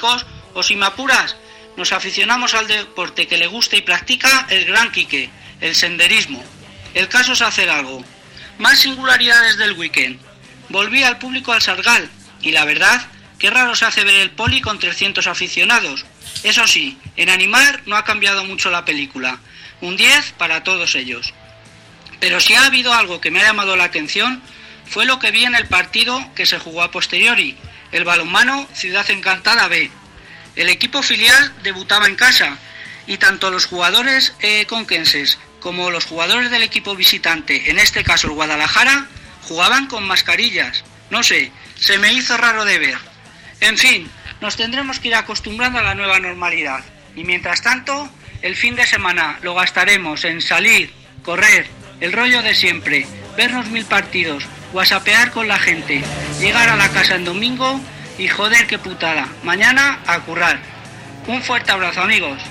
O si me apuras, nos aficionamos al deporte que le gusta y practica el gran Quique, el senderismo. El caso es hacer algo. Más singularidades del weekend. Volví al público al Sargal y la verdad, qué raro se hace ver el poli con 300 aficionados. Eso sí, en animar no ha cambiado mucho la película. Un 10 para todos ellos. Pero si ha habido algo que me ha llamado la atención, fue lo que vi en el partido que se jugó a posteriori, el balonmano Ciudad Encantada B. El equipo filial debutaba en casa y tanto los jugadores conquenses como los jugadores del equipo visitante, en este caso el Guadalajara, jugaban con mascarillas. No sé, se me hizo raro de ver. En fin, nos tendremos que ir acostumbrando a la nueva normalidad. Y mientras tanto, el fin de semana lo gastaremos en salir, correr, el rollo de siempre, vernos 1000 partidos, whatsappear con la gente, llegar a la casa en domingo y joder qué putada, mañana a currar. Un fuerte abrazo, amigos.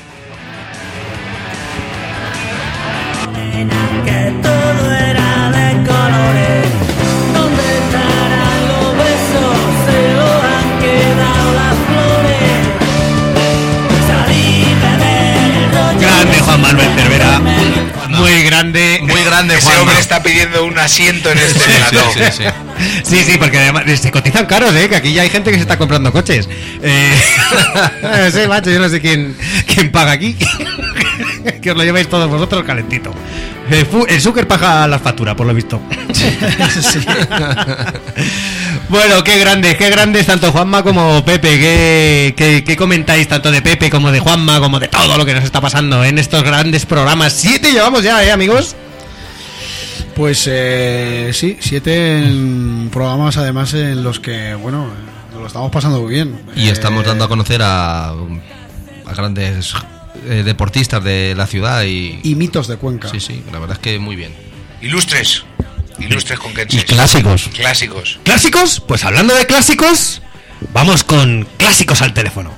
Que todo era de colores. ¿Dónde estarán los besos? Se lo han quedado las flores. Salí de ver el rollo. Grande Juan Manuel Cervera. Muy grande. Muy grande, Ese Juan. hombre está pidiendo un asiento en este plató. Sí, porque además se cotizan caros, que aquí ya hay gente que se está comprando coches. No sé, macho, yo no sé quién paga aquí. Que os lo lleváis todos vosotros calentito. El Zucker paga las facturas, por lo visto. Sí. Bueno, qué grandes tanto Juanma como Pepe. ¿Qué comentáis tanto de Pepe como de Juanma, como de todo lo que nos está pasando en estos grandes programas? 7 llevamos ya, amigos. Pues sí, 7 programas además en los que, bueno, nos lo estamos pasando muy bien. Y estamos dando a conocer a grandes deportistas de la ciudad y mitos de Cuenca. Sí, la verdad es que muy bien. Ilustres conquenses. Y clásicos. ¿Clásicos? Pues hablando de clásicos, vamos con clásicos al teléfono.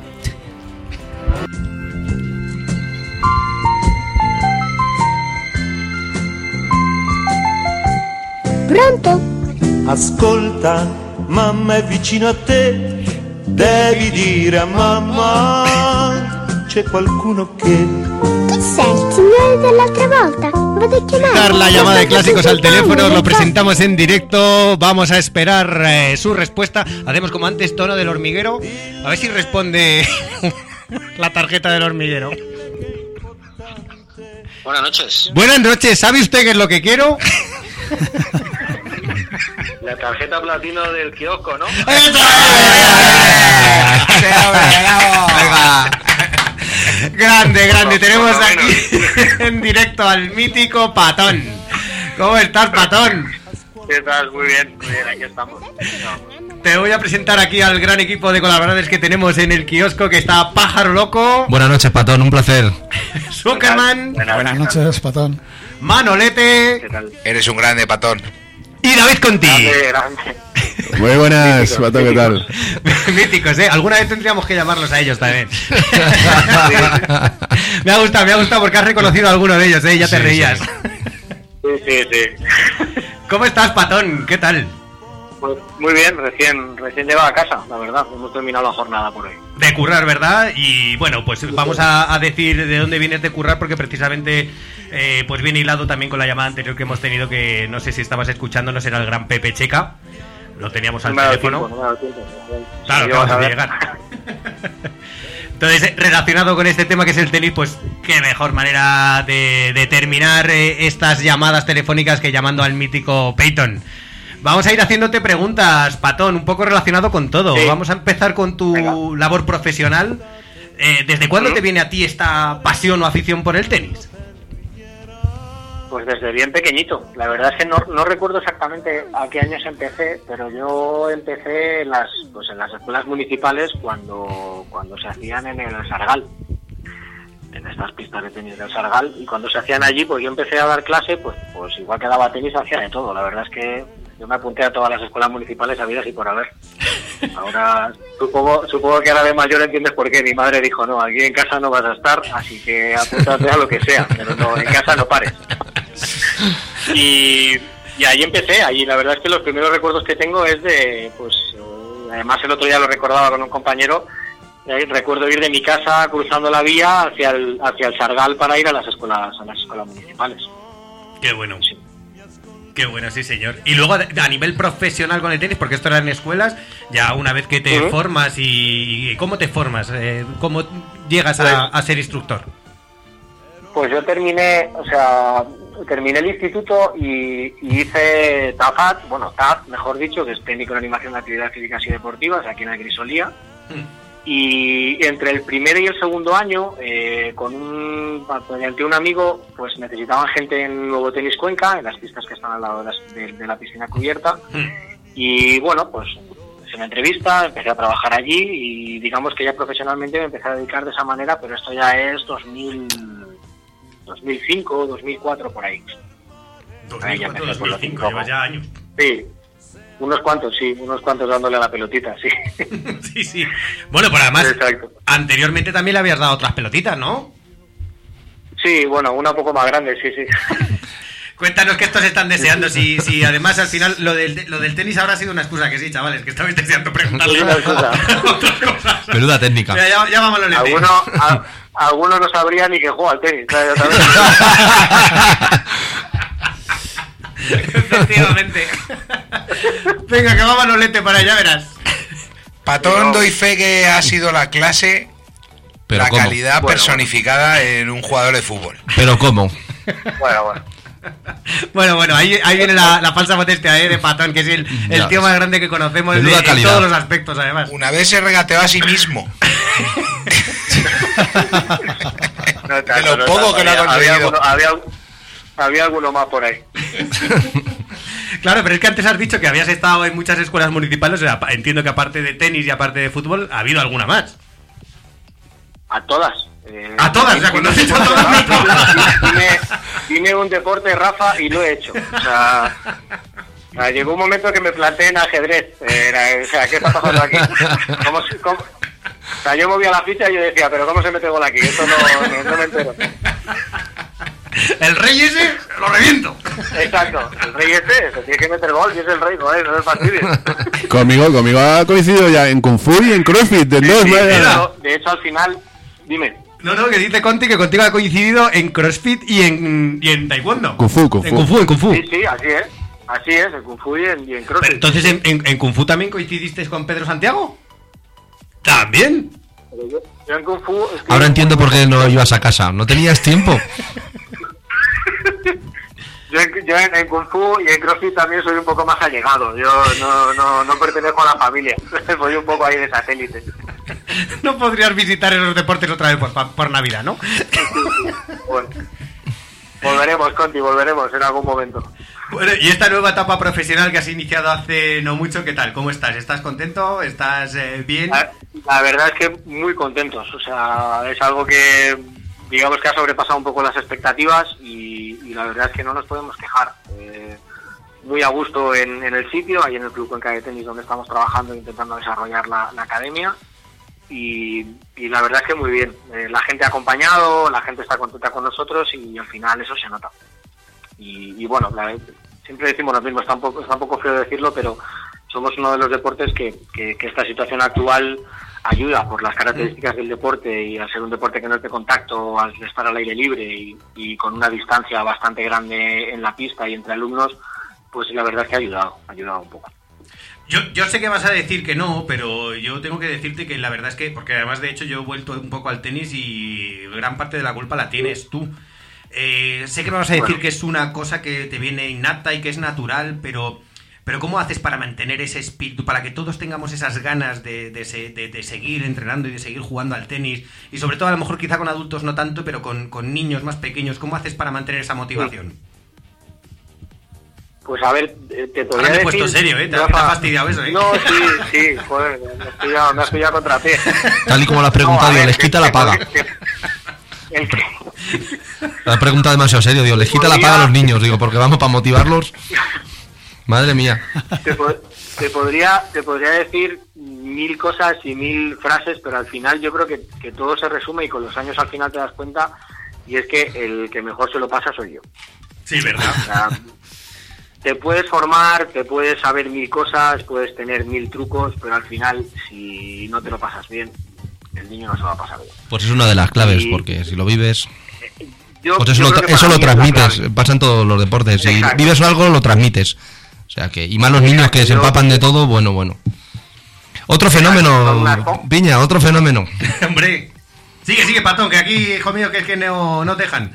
Pronto? Ascolta, mamma è vicino a te. Devi dire a mamma, c'è qualcuno che. Chi sei, il signore dell'altra volta? Vado a chiamare. Dar la llamada de clásicos al teléfono, lo presentamos en directo. Vamos a esperar su respuesta. Hacemos como antes, tono del hormiguero. A ver si responde la tarjeta del hormiguero. Buenas noches. Buenas noches, ¿sabe usted qué es lo que quiero? La tarjeta platino del kiosco, ¿no? Grande, tenemos aquí en directo al mítico Patón. ¿Cómo estás, Patón? ¿Qué tal? Muy bien, aquí estamos. Te voy a presentar aquí al gran equipo de colaboradores que tenemos en el kiosco, que está Pájaro Loco. Buenas noches, Patón, un placer. Zuckerman. Buenas noches, Patón. Manolete. ¿Qué tal? Eres un grande, Patón. Y David Conti. Grande. Muy buenas, Patón, ¿qué tal? Míticos, Alguna vez tendríamos que llamarlos a ellos también. Me ha gustado porque has reconocido a alguno de ellos, ya te reías. Sí. ¿Cómo estás, Patón? ¿Qué tal? Pues muy bien, recién llegado a casa, la verdad. Hemos terminado la jornada por hoy. De currar, ¿verdad? Y bueno, pues vamos a decir de dónde vienes de currar, porque precisamente pues viene hilado también con la llamada anterior que hemos tenido, que no sé si estabas escuchándonos, era el gran Pepe Checa. Lo teníamos al teléfono. No me ha dado tiempo. Claro, acabas de llegar. Entonces, relacionado con este tema que es el tenis, pues qué mejor manera de terminar estas llamadas telefónicas que llamando al mítico Peyton. Vamos a ir haciéndote preguntas, Patón, un poco relacionado con todo. Sí. Vamos a empezar con tu labor profesional. ¿Desde cuándo te viene a ti esta pasión o afición por el tenis? Pues desde bien pequeñito. La verdad es que no recuerdo exactamente a qué años empecé, pero yo empecé en las escuelas municipales cuando se hacían en el Sargal, en estas pistas de tenis del Sargal, y cuando se hacían allí, pues yo empecé a dar clase, pues igual que daba tenis, hacía de todo. La verdad es que yo me apunté a todas las escuelas municipales habidas y por haber. Ahora supongo que ahora de mayor entiendes por qué. Mi madre dijo, no, aquí en casa no vas a estar, así que apúntate a lo que sea, pero no, en casa no pares. Y ahí empecé. Allí la verdad es que los primeros recuerdos que tengo es de, pues además el otro día lo recordaba con un compañero, Recuerdo ir de mi casa cruzando la vía hacia el Sargal para ir a las escuelas municipales. Qué bueno. Sí. Qué bueno, sí señor. Y luego a nivel profesional con el tenis, porque esto era en escuelas, ya una vez que te formas y ¿cómo te formas? ¿Cómo llegas a ser instructor? Pues yo terminé el instituto y hice TAF, mejor dicho, que es técnico en animación de actividades físicas y deportivas, aquí en el Grisolía. Y entre el primer y el segundo año, mediante un amigo, pues necesitaban gente en Nuevo Tenis Cuenca, en las pistas que están al lado de la piscina cubierta. Y bueno, pues hice una entrevista, empecé a trabajar allí y digamos que ya profesionalmente me empecé a dedicar de esa manera, pero esto ya es 2005, 2004, por ahí. 2004, 2005, llevas ya años. Sí. Unos cuantos dándole a la pelotita, sí. Sí. Bueno, pero además, exacto. Anteriormente también le habías dado otras pelotitas, ¿no? Sí, bueno, una poco más grande, sí. Cuéntanos que estos están deseando, si además al final lo del tenis habrá sido una excusa, que sí, chavales, que estabais deseando preguntarle otras cosas. Menuda técnica. Ya vamos a los lentes. Algunos no sabrían ni que juega al tenis, claro, Efectivamente. Venga, que vamos a los lentes para allá, verás. Patón, doy fe que ha sido la clase, ¿pero la cómo? calidad personificada en un jugador de fútbol. ¿Pero cómo? Bueno. Ahí viene la falsa modestia de Patón, que es el tío más grande que conocemos en todos los aspectos, además. Una vez se regateó a sí mismo. De lo poco que lo ha conseguido. Había alguno más por ahí. Claro, pero es que antes has dicho que habías estado en muchas escuelas municipales, o sea, entiendo que aparte de tenis y aparte de fútbol, ha habido alguna más. A todas. A todas, o sea, cuando has dicho a todas. Dime un deporte, Rafa, y lo he hecho. O sea, llegó un momento que me planteé en ajedrez. ¿Qué está pasando aquí? ¿Cómo? O sea, yo movía la ficha y yo decía, pero ¿cómo se mete gol aquí? Esto no me entero. El rey ese, lo reviento. Exacto, el rey ese, se tiene que meter gol, y es el rey, no es fastidio. Conmigo ha coincidido ya en Kung Fu y en CrossFit, de dos. De hecho, al final, dime. No, que dice Conti que contigo ha coincidido en CrossFit y en Taekwondo. Kung Fu. En Kung Fu. Sí, así es, en Kung Fu y en CrossFit. Pero entonces, ¿en Kung Fu también coincidiste con Pedro Santiago? ¿También? Yo en Kung Fu... Ahora entiendo por qué no ibas a casa, no tenías tiempo. Yo en Kung Fu y en CrossFit también soy un poco más allegado. Yo no pertenezco a la familia. Soy un poco ahí de satélite. No podrías visitar esos deportes otra vez por Navidad, ¿no? Bueno, volveremos, Conti, en algún momento. Bueno, y esta nueva etapa profesional que has iniciado hace no mucho, ¿qué tal? ¿Cómo estás? ¿Estás contento? ¿Estás bien? La verdad es que muy contentos. O sea, es algo que... digamos que ha sobrepasado un poco las expectativas y la verdad es que no nos podemos quejar. Muy a gusto en el sitio, ahí en el Club Cuenca de Tenis, donde estamos trabajando e intentando desarrollar la academia, y la verdad es que muy bien. La gente ha acompañado, la gente está contenta con nosotros y al final eso se nota. Y bueno, siempre decimos lo mismo, está un poco feo decirlo, pero somos uno de los deportes que esta situación actual ayuda por las características del deporte y al ser un deporte que no es de contacto, al estar al aire libre y con una distancia bastante grande en la pista y entre alumnos, pues la verdad es que ha ayudado un poco. Yo sé que vas a decir que no, pero yo tengo que decirte que la verdad es que, porque además de hecho yo he vuelto un poco al tenis y gran parte de la culpa la tienes tú. Sé que me vas a decir que es una cosa que te viene innata y que es natural, pero ¿cómo haces para mantener ese espíritu, para que todos tengamos esas ganas de seguir entrenando y de seguir jugando al tenis? Y sobre todo, a lo mejor quizá con adultos no tanto, pero con niños más pequeños, ¿cómo haces para mantener esa motivación? Pues a ver, te podría decir... me he puesto serio, ¿eh? Te ha fastidiado eso, ¿eh? No, sí, joder, me has pillado contra pie. Tal y como lo has preguntado, les quita la paga. La pregunta demasiado serio, digo, les quita la paga a los niños, digo, porque vamos para motivarlos. Madre mía. Te podría decir 1000 cosas y 1000 frases, pero al final yo creo que todo se resume y con los años al final te das cuenta, y es que el que mejor se lo pasa soy yo. Sí, ¿verdad? O sea, te puedes formar, te puedes saber 1000 cosas, puedes tener 1000 trucos, pero al final, si no te lo pasas bien, el niño no se va a pasar bien. Pues es una de las claves, porque si lo vives... Pues eso lo transmites, pasa en todos los deportes. Si vives algo, lo transmites. O sea que, y más los niños que se empapan de todo, bueno. Otro fenómeno, Piña, otro fenómeno. Hombre, sigue, Patón, que aquí, hijo mío, que es que no dejan.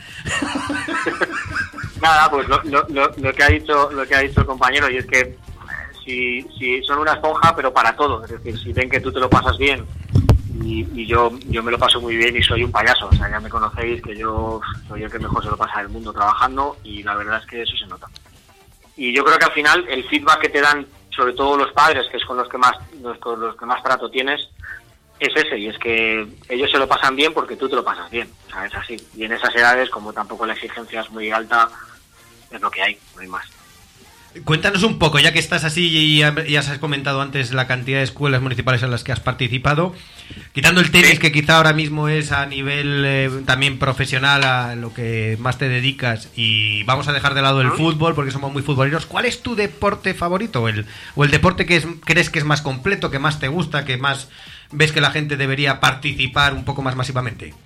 Nada, pues lo que ha dicho el compañero, y es que si son una esponja, pero para todo. Es decir, si ven que tú te lo pasas bien, y yo me lo paso muy bien y soy un payaso, o sea, ya me conocéis que yo soy el que mejor se lo pasa del mundo trabajando, y la verdad es que eso se nota. Y yo creo que al final el feedback que te dan, sobre todo los padres, que es con los que más trato tienes, es ese, y es que ellos se lo pasan bien porque tú te lo pasas bien, o sea, es así. Y en esas edades, como tampoco la exigencia es muy alta, es lo que hay, no hay más. Cuéntanos un poco, ya que estás así y ya has comentado antes la cantidad de escuelas municipales en las que has participado, quitando el tenis, que quizá ahora mismo es a nivel también profesional a lo que más te dedicas, y vamos a dejar de lado el fútbol porque somos muy futboleros. ¿Cuál es tu deporte favorito o el deporte que crees que es más completo, que más te gusta, que más ves que la gente debería participar un poco más masivamente?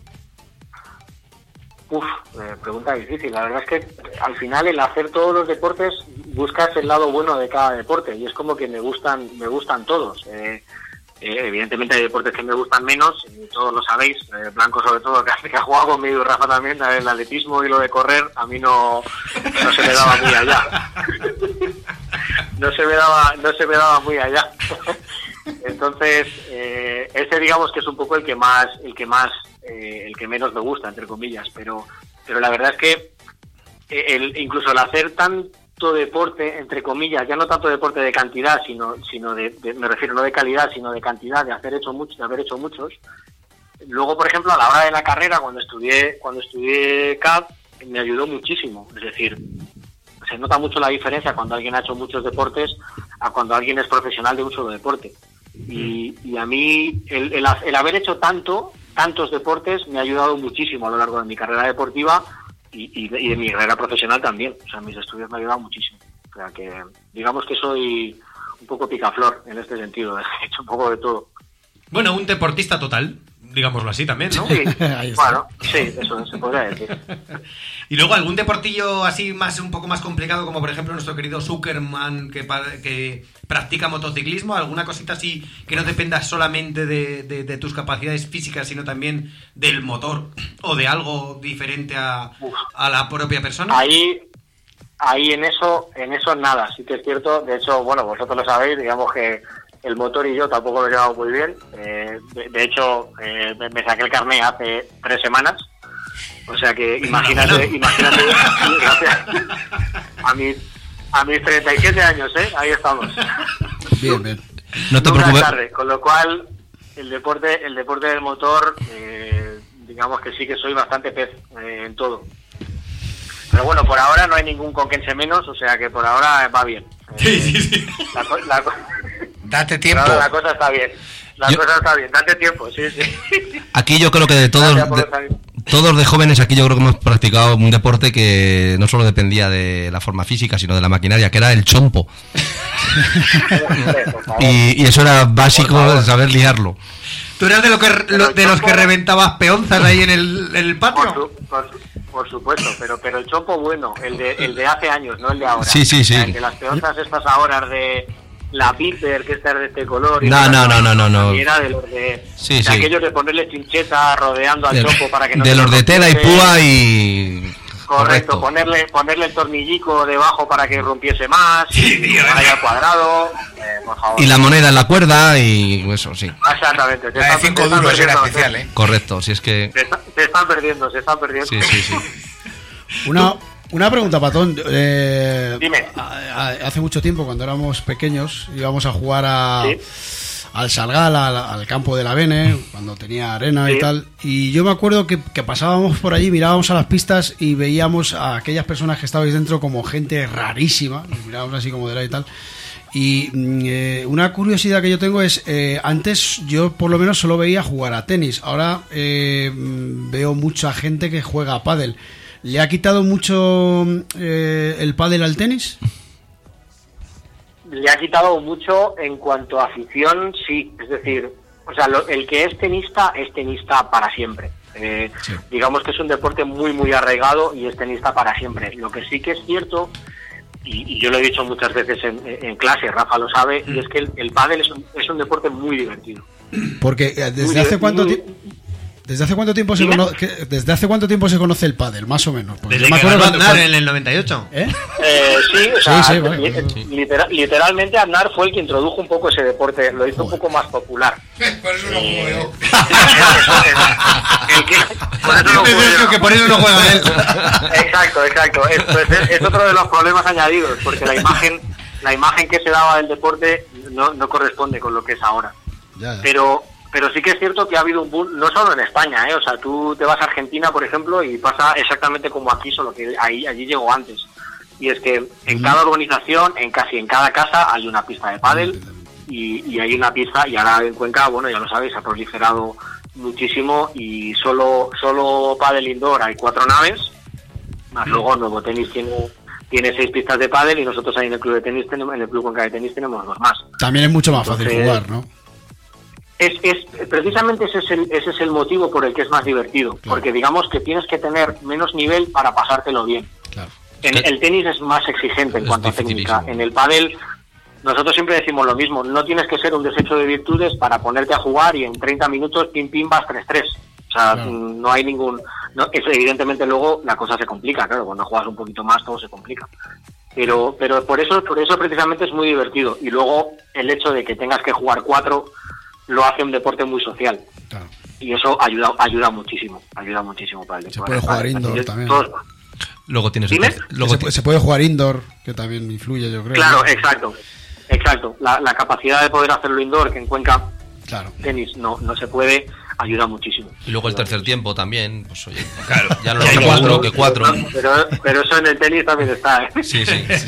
Pregunta difícil. La verdad es que al final, el hacer todos los deportes, buscas el lado bueno de cada deporte, y es como que me gustan todos. Evidentemente hay deportes que me gustan menos, y todos lo sabéis. Blanco, sobre todo, que ha jugado conmigo, y Rafa también. El atletismo y lo de correr a mí no se me daba muy allá. No se me daba muy allá. Entonces, ese digamos que es un poco el que menos me gusta, entre comillas, pero la verdad es que incluso el hacer tanto deporte, entre comillas, ya no tanto deporte de cantidad, sino me refiero no de calidad, sino de cantidad, de haber hecho muchos. Luego, por ejemplo, a la hora de la carrera, cuando estudié CAD, me ayudó muchísimo. Es decir, se nota mucho la diferencia cuando alguien ha hecho muchos deportes a cuando alguien es profesional de un solo deporte. Y a mí el haber hecho tantos deportes me ha ayudado muchísimo a lo largo de mi carrera deportiva y de mi carrera profesional también. O sea, mis estudios me han ayudado muchísimo. O sea, que digamos que soy un poco picaflor en este sentido. He hecho un poco de todo. Bueno, un deportista total, digámoslo así también, ¿no? Sí, bueno, sí, eso se podría decir. Y luego algún deportillo así un poco más complicado, como por ejemplo nuestro querido Zuckerman, que practica motociclismo, alguna cosita así que no dependa solamente de tus capacidades físicas, sino también del motor o de algo diferente a la propia persona. Ahí en eso nada, sí que es cierto. De hecho, bueno, vosotros lo sabéis, digamos que el motor y yo tampoco lo llevamos muy bien. De hecho, me saqué el carné hace 3 semanas. O sea que imagínate, gracias. A mis 37 años, ahí estamos. Bien. No te preocupes. Tarde, con lo cual, el deporte del motor, digamos que sí que soy bastante pez en todo. Pero bueno, por ahora no hay ningún conquense menos, o sea que por ahora va bien. Sí. Date tiempo. La cosa está bien. Cosa está bien, date tiempo, sí. Aquí yo creo que de todos de jóvenes, aquí yo creo que hemos practicado un deporte que no solo dependía de la forma física, sino de la maquinaria, que era el chompo. y eso era básico, saber liarlo. ¿Tú eras de los que reventabas peonzas ahí en el patio? Por supuesto, pero el chompo bueno, el de hace años, no el de ahora. Sí. El de las peonzas estas ahora de la Piper, que esta es de este color. No. Y era de los de Sí. aquellos de ponerle chincheta rodeando al chompo para que no... De los de tela y púa y... Correcto, ponerle el tornillico debajo para que rompiese más, vaya al cuadrado, por favor. Y la moneda en la cuerda y eso, sí. Exactamente. La de 5 duros era especial, Correcto, si es que... Se están perdiendo. Sí. Una pregunta, Patón. Dime. Hace mucho tiempo, cuando éramos pequeños, íbamos a jugar al Salgal, al campo de la Bene, cuando tenía arena y tal. Y yo me acuerdo que pasábamos por allí, mirábamos a las pistas y veíamos a aquellas personas que estabais dentro como gente rarísima. Nos mirábamos así como de lado y tal. Y una curiosidad que yo tengo es, antes yo por lo menos solo veía jugar a tenis. Ahora veo mucha gente que juega a pádel. ¿Le ha quitado mucho el pádel al tenis? Le ha quitado mucho en cuanto a afición, sí. Es decir, O sea, el que es tenista para siempre. Digamos que es un deporte muy, muy arraigado y es tenista para siempre. Lo que sí que es cierto, y yo lo he dicho muchas veces en clase, Rafa lo sabe, y es que el pádel es un deporte muy divertido. Porque ¿desde hace cuánto tiempo se conoce el pádel, más o menos? Porque desde que ganó Aznar en el 98. Sí, o sea, vale. Literalmente Aznar fue el que introdujo un poco ese deporte, lo hizo un poco más popular. Por eso no juego yo. Por eso no juega él. Exacto. Es otro de los problemas añadidos, porque la imagen que se daba del deporte no corresponde con lo que es ahora. Ya. Pero sí que es cierto que ha habido un boom, no solo en España, o sea, tú te vas a Argentina, por ejemplo, y pasa exactamente como aquí, solo que allí llegó antes. Y es que en cada urbanización, casi en cada casa, hay una pista de pádel y hay una pista, y ahora en Cuenca, bueno, ya lo sabéis, ha proliferado muchísimo y solo pádel indoor hay 4 naves, más luego Nuevo Tenis tiene 6 pistas de pádel y nosotros ahí en el club de tenis, en el club Cuenca de tenis tenemos 2 más. También es mucho más fácil jugar, ¿no? Precisamente ese es el motivo por el que es más divertido, claro. Porque digamos que tienes que tener menos nivel para pasártelo bien. Claro. El tenis es más exigente en cuanto a técnica. En el pádel nosotros siempre decimos lo mismo, no tienes que ser un desecho de virtudes para ponerte a jugar y en 30 minutos pim pim vas 3-3. O sea, claro. No hay ningún... evidentemente luego la cosa se complica, claro, cuando juegas un poquito más todo se complica. Pero por eso precisamente es muy divertido. Y luego el hecho de que tengas que jugar 4 lo hace un deporte muy social. Claro. Y eso ayuda muchísimo para el deporte. Se puede jugar indoor también. Luego tienes se puede jugar indoor, que también influye, yo creo. Claro, ¿no? Exacto. La capacidad de poder hacerlo indoor, que en Cuenca tenis no se puede, ayuda muchísimo. Y luego el tercer tiempo también, pues oye, claro, ya no lo que 4. Pero eso en el tenis también está, ¿eh? Sí.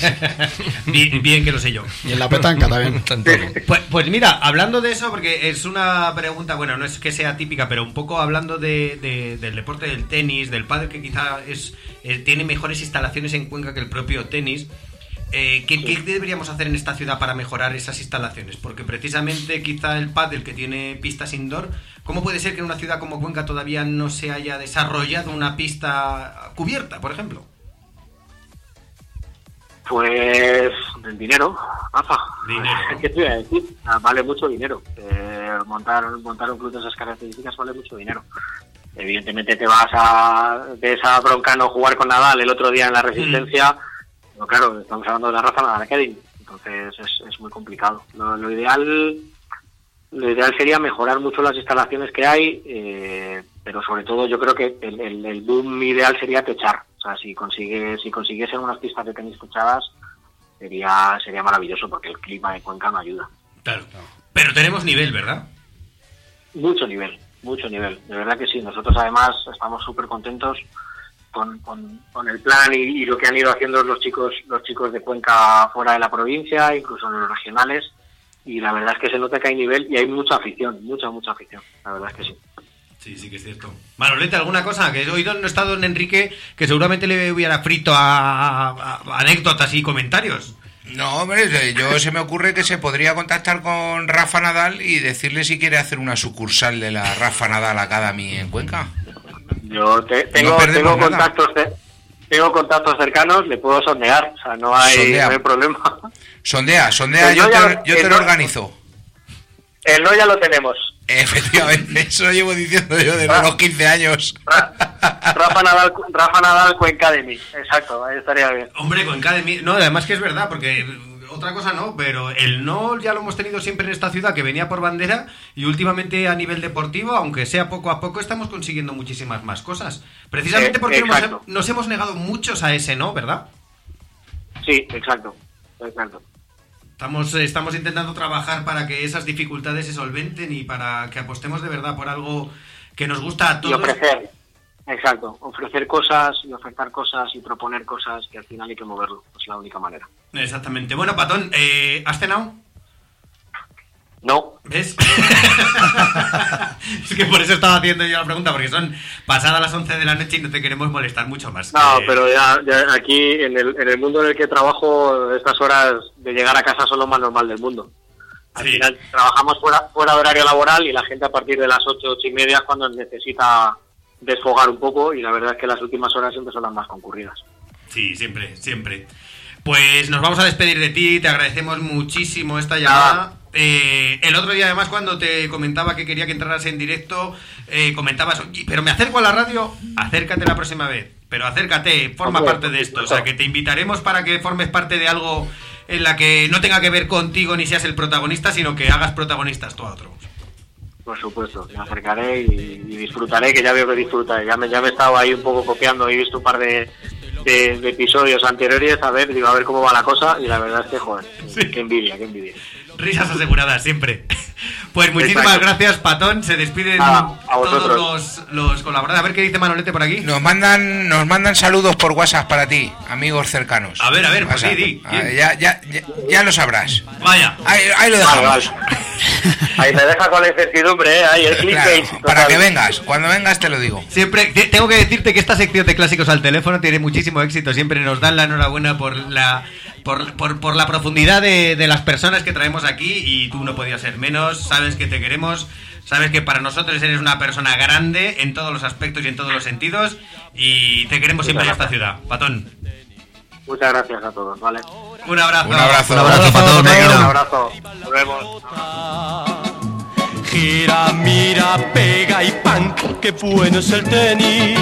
Bien que lo sé yo. Y en la petanca también. Pues mira, hablando de eso, porque es una pregunta, bueno, no es que sea típica, pero un poco hablando del deporte del tenis, del pádel, que quizá tiene mejores instalaciones en Cuenca que el propio tenis. ¿Qué deberíamos hacer en esta ciudad para mejorar esas instalaciones? Porque precisamente quizá el pádel, que tiene pistas indoor, ¿cómo puede ser que en una ciudad como Cuenca todavía no se haya desarrollado una pista cubierta, por ejemplo? Pues el dinero, Rafa. ¿Qué te iba a decir? Vale mucho dinero. Montar un club de esas características vale mucho dinero. Evidentemente te vas de esa bronca no jugar con Nadal el otro día en la Resistencia. No, claro, estamos hablando de la Rafa Nadal Academy, entonces es muy complicado. Lo ideal sería mejorar mucho las instalaciones que hay, pero sobre todo yo creo que el boom ideal sería techar. O sea, si consiguiesen unas pistas de tenis techadas, sería maravilloso, porque el clima de Cuenca no ayuda. Claro. Pero tenemos nivel, ¿verdad? Mucho nivel. De verdad que sí. Nosotros además estamos súper contentos con el plan y lo que han ido haciendo los chicos de Cuenca fuera de la provincia, incluso en los regionales, y la verdad es que se nota que hay nivel y hay mucha afición, mucha afición, la verdad es que sí. Sí que es cierto. Manolete, ¿alguna cosa? Que he oído en estado en Enrique que seguramente le hubiera frito a anécdotas y comentarios. No, hombre, se me ocurre que se podría contactar con Rafa Nadal y decirle si quiere hacer una sucursal de la Rafa Nadal Academy en Cuenca. Yo tengo contactos cercanos, le puedo sondear, o sea, no hay problema. Sondea, yo te lo organizo. El no ya lo tenemos. Efectivamente, eso lo llevo diciendo yo desde los 15 años. Rafa Nadal Cuencademy, exacto, ahí estaría bien. Hombre, Cuencademy, no, además que es verdad, porque otra cosa no, pero el no ya lo hemos tenido siempre en esta ciudad, que venía por bandera, y últimamente a nivel deportivo, aunque sea poco a poco, estamos consiguiendo muchísimas más cosas. Precisamente porque nos hemos negado muchos a ese no, ¿verdad? Sí, exacto. Estamos intentando trabajar para que esas dificultades se solventen y para que apostemos de verdad por algo que nos gusta a todos. Ofrecer cosas y ofertar cosas y proponer cosas, que al final hay que moverlo, es la única manera. Exactamente. Bueno, Patón, ¿has cenado? No. ¿Ves? Es que por eso estaba haciendo yo la pregunta, porque son pasadas las 11 de la noche y no te queremos molestar mucho más. No, pero ya aquí, en el mundo en el que trabajo, estas horas de llegar a casa son lo más normal del mundo. Al final trabajamos fuera de horario laboral y la gente a partir de las 8:30 es cuando necesita desfogar un poco, y la verdad es que las últimas horas siempre son las más concurridas. Sí, siempre. Pues nos vamos a despedir de ti, te agradecemos muchísimo esta llamada. El otro día además cuando te comentaba que quería que entraras en directo, comentabas, pero me acerco a la radio, acércate la próxima vez, pero acércate, forma parte de esto, o sea que te invitaremos para que formes parte de algo en la que no tenga que ver contigo ni seas el protagonista, sino que hagas protagonistas tú a otros. Por supuesto, me acercaré y disfrutaré, que ya veo que disfrutaré, ya me he estado ahí un poco copiando, he visto un par de episodios anteriores, a ver cómo va la cosa, y la verdad es que, joder, qué envidia. Risas aseguradas siempre. Pues muchísimas gracias, Patón. Se despiden todos los colaboradores. A ver qué dice Manolete por aquí. Nos mandan saludos por WhatsApp para ti, amigos cercanos. A ver, pues sí, ya lo sabrás. Vaya. Ahí lo dejamos. Ahí me deja con la incertidumbre, ahí el clickbait. Claro, para que vengas, cuando vengas te lo digo. Siempre tengo que decirte que esta sección de clásicos al teléfono tiene muchísimo éxito. Siempre nos dan la enhorabuena por la profundidad de las personas que traemos aquí, y tú no podías ser menos. Sabes que te queremos, sabes que para nosotros eres una persona grande en todos los aspectos y en todos los sentidos, y te queremos siempre en esta ciudad, Patón. Muchas gracias a todos, ¿vale? Un abrazo. Un abrazo, Patón. Un abrazo. Nos vemos. Gira, mira, pega y pan, qué bueno es el tenis.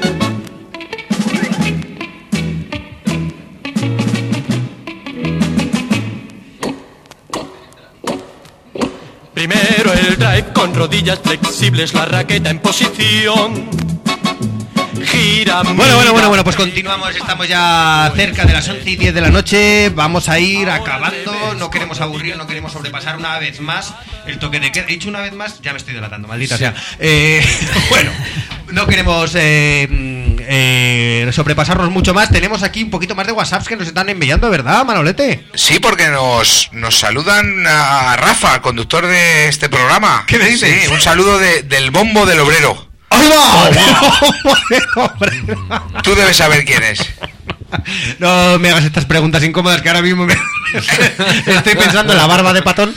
Primero el drive con rodillas flexibles, la raqueta en posición. Gira, Bueno, pues continuamos, estamos ya cerca de las 11:10 de la noche, vamos a ir acabando, no queremos aburrir, no queremos sobrepasar una vez más el toque de queda. He dicho una vez más, ya me estoy delatando, maldita sea. Bueno, no queremos sobrepasarnos mucho más. Tenemos aquí un poquito más de WhatsApps que nos están enviando, ¿verdad, Manolete? Sí, porque nos saludan a Rafa, conductor de este programa. ¿Qué me dices? Sí, un saludo del bombo del obrero. ¡Ahí va! Tú debes saber quién es. No me hagas estas preguntas incómodas que ahora mismo estoy pensando en la barba de Patón.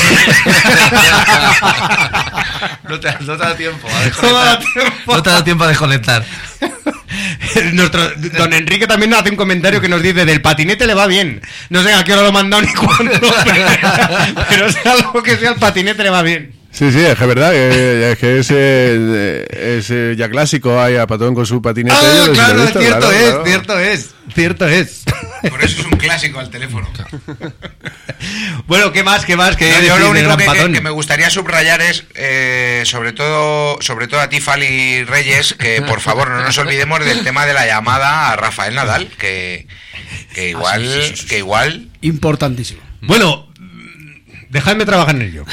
No te da tiempo a desconectar. No te da tiempo a desconectar. Nuestro don Enrique también nos hace un comentario que nos dice: del patinete le va bien. No sé a qué hora lo ha mandado ni cuándo, pero sea algo que sea, el patinete le va bien. Sí, es que es verdad, que es ya clásico, hay a Patón con su patinete. Claro, cierto es. Por eso es un clásico al teléfono. Bueno, ¿qué más? Yo lo único que me gustaría subrayar es, sobre todo a ti, Fali Reyes, que por favor no nos olvidemos del tema de la llamada a Rafael Nadal, que igual... Importantísimo. Bueno, dejadme trabajar en ello.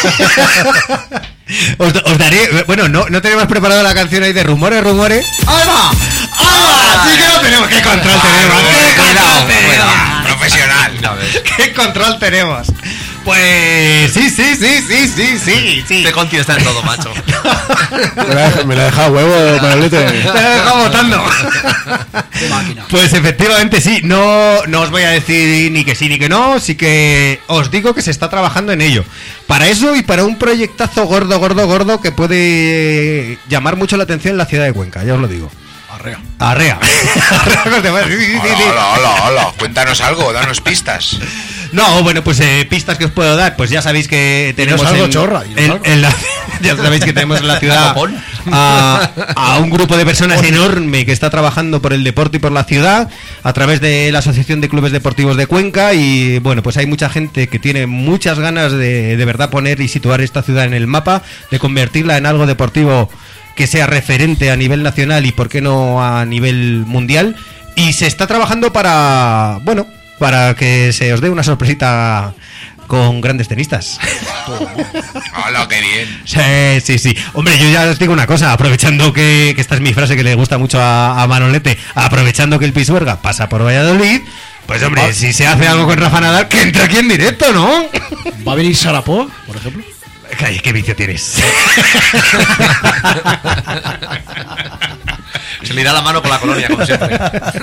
os daré... Bueno, no tenemos preparada la canción ahí de rumores. ¡Ahí va! Sí que lo tenemos. ¿Qué control tenemos? Profesional. ¿Qué control tenemos? Pues sí. Te Conti está en todo, macho. Me la ha dejado huevo, Manolete. Te la he dejado votando. Pues efectivamente sí. No os voy a decir ni que sí ni que no. Sí que os digo que se está trabajando en ello. Para eso y para un proyectazo gordo que puede llamar mucho la atención en la ciudad de Cuenca, ya os lo digo. Arrea. Hola. Cuéntanos algo, danos pistas. No, bueno, pues pistas que os puedo dar. Pues ya sabéis que tenemos ya sabéis que tenemos en la ciudad a un grupo de personas enorme que está trabajando por el deporte y por la ciudad a través de la Asociación de Clubes Deportivos de Cuenca. Y bueno, pues hay mucha gente que tiene muchas ganas de verdad poner y situar esta ciudad en el mapa, de convertirla en algo deportivo que sea referente a nivel nacional y por qué no a nivel mundial. Y se está trabajando para que se os dé una sorpresita con grandes tenistas. ¡Hola, qué bien! Sí. Hombre, yo ya os digo una cosa, aprovechando que esta es mi frase que le gusta mucho a Manolete, aprovechando que el Pisuerga pasa por Valladolid, pues hombre, si se hace algo con Rafa Nadal, que entre aquí en directo, ¿no? ¿Va a venir Sarapó, por ejemplo? ¿Qué vicio tienes? Se le da la mano con la colonia, como siempre.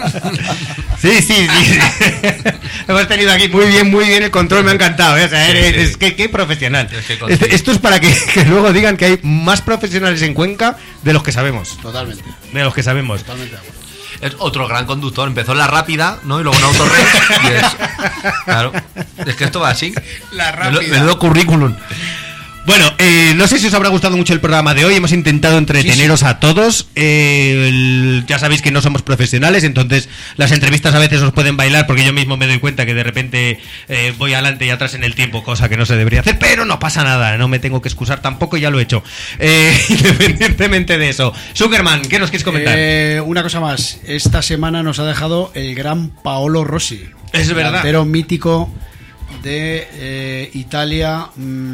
Sí. Hemos tenido aquí muy bien el control, me ha encantado. O sea, es que profesional. Esto es para que luego digan que hay más profesionales en Cuenca de los que sabemos. Totalmente. De los que sabemos. Totalmente de acuerdo. Es otro gran conductor. Empezó en la rápida, ¿no? Y luego en Autored. Claro. Es que esto va así. La rápida. Menudo currículum. Bueno, no sé si os habrá gustado mucho el programa de hoy. Hemos intentado entreteneros a todos. Ya sabéis que no somos profesionales, entonces las entrevistas a veces os pueden bailar, porque yo mismo me doy cuenta que de repente voy adelante y atrás en el tiempo, cosa que no se debería hacer, pero no pasa nada, no me tengo que excusar tampoco, ya lo he hecho. Independientemente de eso. Zuckerman, ¿qué nos quieres comentar? Una cosa más. Esta semana nos ha dejado el gran Paolo Rossi. Es verdad. Delantero mítico de Italia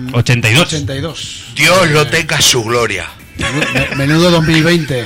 82. Dios lo tenga su gloria. Menudo 2020.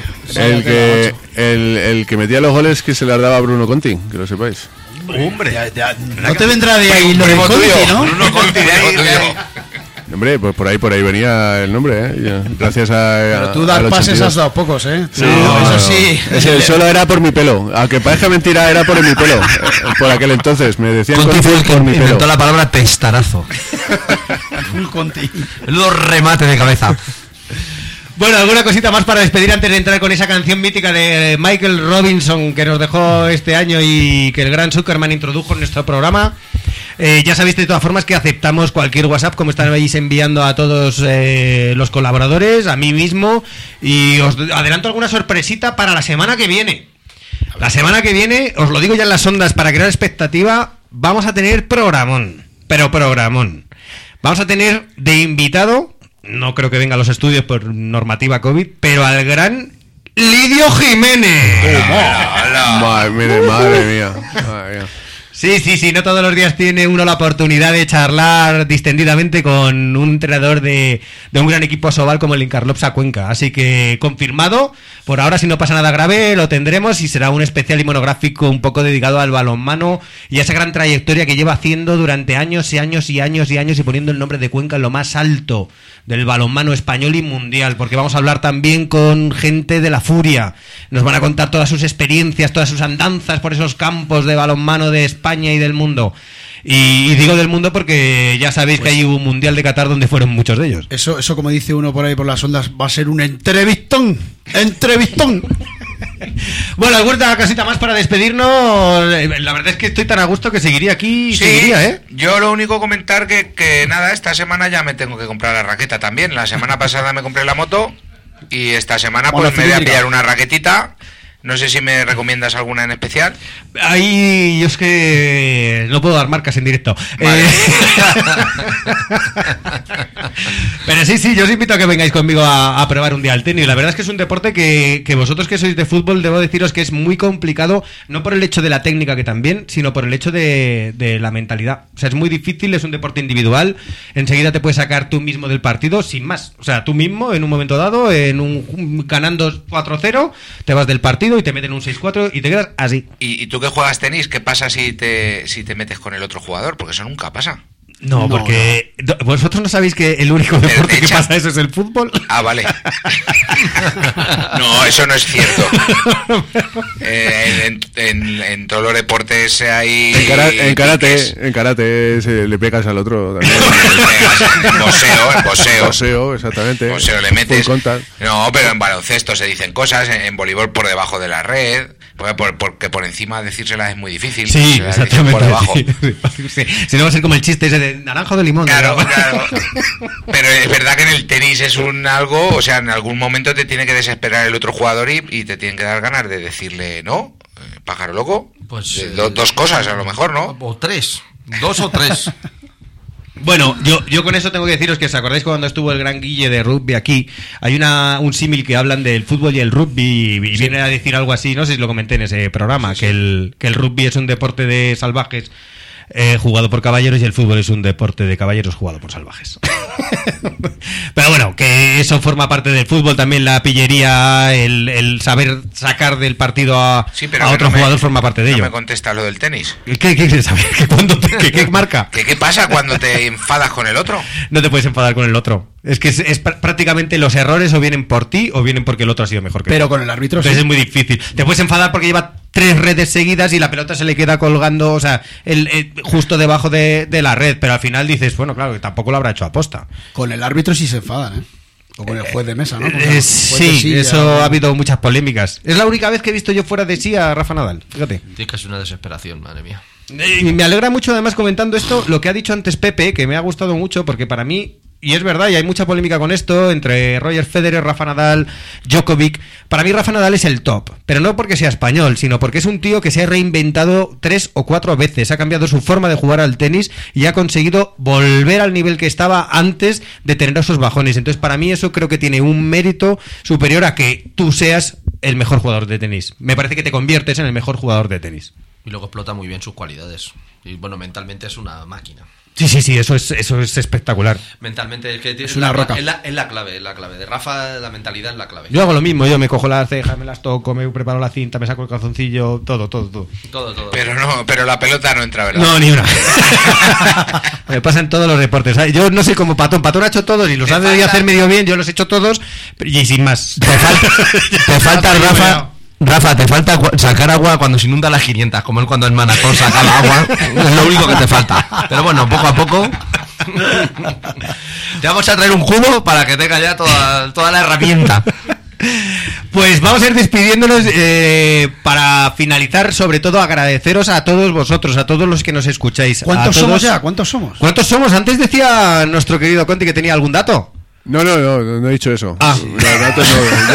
El que metía los goles que se las daba a Bruno Conti, que lo sepáis. Hombre, no te vendrá de ahí lo de Conti, ¿no? Bruno Conti, de ahí. Hombre, pues por ahí venía el nombre, ¿eh? Gracias a... Pero tú dar pases has dado pocos, ¿eh? Sí, eso sí. Solo era por mi pelo. Aunque parezca mentira, era por mi pelo. Por aquel entonces. Me decían Conti fue el que por mi pelo. inventó la palabra testarazo. Full Conti. Menudo remate de cabeza. Bueno, alguna cosita más para despedir antes de entrar con esa canción mítica de Michael Robinson que nos dejó este año y que el gran Zuckerman introdujo en nuestro programa. Ya sabéis de todas formas que aceptamos cualquier WhatsApp, como estáis enviando a todos los colaboradores, a mí mismo, y os adelanto alguna sorpresita para la semana que viene. La semana que viene, os lo digo ya en las ondas para crear expectativa, vamos a tener programón. Vamos a tener de invitado, no creo que venga a los estudios por normativa COVID, pero al gran Lidio Jiménez. Madre mía. Sí, no todos los días tiene uno la oportunidad de charlar distendidamente con un entrenador de un gran equipo asobal como el Incarlopsa Cuenca. Así que confirmado, por ahora si no pasa nada grave lo tendremos y será un especial y monográfico un poco dedicado al balonmano y a esa gran trayectoria que lleva haciendo durante años y poniendo el nombre de Cuenca en lo más alto del balonmano español y mundial, porque vamos a hablar también con gente de la Furia. Nos van a contar todas sus experiencias, todas sus andanzas por esos campos de balonmano de España y del mundo. Y digo del mundo porque ya sabéis que hay un Mundial de Qatar donde fueron muchos de ellos. Eso como dice uno por ahí por las ondas, va a ser un entrevistón. Bueno, alguna casita más para despedirnos. La verdad es que estoy tan a gusto que seguiría aquí. Sí, seguiría, ¿eh? Yo lo único comentar que nada, esta semana ya me tengo que comprar la raqueta también. La semana pasada me compré la moto y esta semana pues me voy a pillar una raquetita. No sé si me recomiendas alguna en especial. Ahí yo es que no puedo dar marcas en directo. Vale. Pero sí, yo os invito a que vengáis conmigo a probar un día el tenis. La verdad es que es un deporte que vosotros que sois de fútbol, debo deciros que es muy complicado, no por el hecho de la técnica que también, sino por el hecho de la mentalidad. O sea, es muy difícil, es un deporte individual. Enseguida te puedes sacar tú mismo del partido sin más. O sea, tú mismo en un momento dado, ganando 4-0, te vas del partido y te meten un 6-4 y te quedas así. ¿Y tú que juegas tenis, qué pasa si te metes con el otro jugador? Porque eso nunca pasa. No, porque vosotros no sabéis que el único deporte que pasa eso es el fútbol. Ah, vale. No, eso no es cierto. En todos los deportes hay... En karate le pegas al otro también. En boxeo, exactamente. Boxeo le metes. No, pero en baloncesto se dicen cosas, en voleibol por debajo de la red, porque por encima decírselas es muy difícil. Sí, exactamente. Por debajo. Sí. Si no va a ser como el chiste ese de naranja o de limón. Claro. Pero es verdad que en el tenis es algo, o sea, en algún momento te tiene que desesperar el otro jugador y te tienen que dar ganas de decirle, ¿no? Pájaro loco. Pues dos cosas a lo mejor, ¿no? O tres. 2 o 3. Bueno, yo con eso tengo que deciros que os acordáis cuando estuvo el gran Guille de rugby aquí, hay un símil que hablan del fútbol y el rugby y viene a decir algo así, no sé si lo comenté en ese programa, que el rugby es un deporte de salvajes jugado por caballeros, y el fútbol es un deporte de caballeros jugado por salvajes. Pero bueno, que eso forma parte del fútbol, también la pillería, el saber sacar del partido a otro jugador forma parte de ello. No me contesta lo del tenis. ¿Qué quieres saber? ¿Qué marca? ¿Qué pasa cuando te enfadas con el otro? No te puedes enfadar con el otro. Es que es prácticamente los errores o vienen por ti o vienen porque el otro ha sido mejor que tú. Pero con el árbitro Entonces sí. es muy difícil. Te puedes enfadar porque lleva 3 redes seguidas y la pelota se le queda colgando, o sea, justo debajo de la red, pero al final dices, bueno, claro, que tampoco lo habrá hecho aposta. Con el árbitro sí se enfadan, ¿eh? O con el juez de mesa, ¿no? Sí, eso ha habido muchas polémicas. Es la única vez que he visto yo fuera de sí a Rafa Nadal, fíjate. Tienes que ser una desesperación, madre mía. Me alegra mucho, además, comentando esto, lo que ha dicho antes Pepe, que me ha gustado mucho, porque para mí, y es verdad, y hay mucha polémica con esto, entre Roger Federer, Rafa Nadal, Djokovic. Para mí Rafa Nadal es el top, pero no porque sea español, sino porque es un tío que se ha reinventado 3 o 4 veces, ha cambiado su forma de jugar al tenis y ha conseguido volver al nivel que estaba antes de tener esos bajones. Entonces, para mí eso creo que tiene un mérito superior a que tú seas el mejor jugador de tenis. Me parece que te conviertes en el mejor jugador de tenis. Y luego explota muy bien sus cualidades. Y bueno, mentalmente es una máquina. Sí, eso es espectacular. Mentalmente es que es una roca. Es la clave. De Rafa, la mentalidad es la clave. Yo hago lo mismo, yo me cojo las cejas, me las toco, me preparo la cinta, me saco el calzoncillo, todo. Todo. Pero la pelota no entra, ¿verdad? No, ni una. Me pasa en todos los deportes, ¿sabes? Yo no soy como Patón ha hecho todos y los ha de hacer medio bien, yo los he hecho todos y sin más. Te falta Rafa, te falta sacar agua cuando se inunda las 500, como él cuando en Manacor sacaba agua. Es lo único que te falta. Pero bueno, poco a poco te vamos a traer un jugo para que tenga ya toda la herramienta. Pues vamos a ir despidiéndonos, para finalizar, sobre todo agradeceros a todos vosotros, a todos los que nos escucháis. ¿Cuántos somos ya? ¿Cuántos somos? Antes decía nuestro querido Conti que tenía algún dato. No he dicho eso. Datos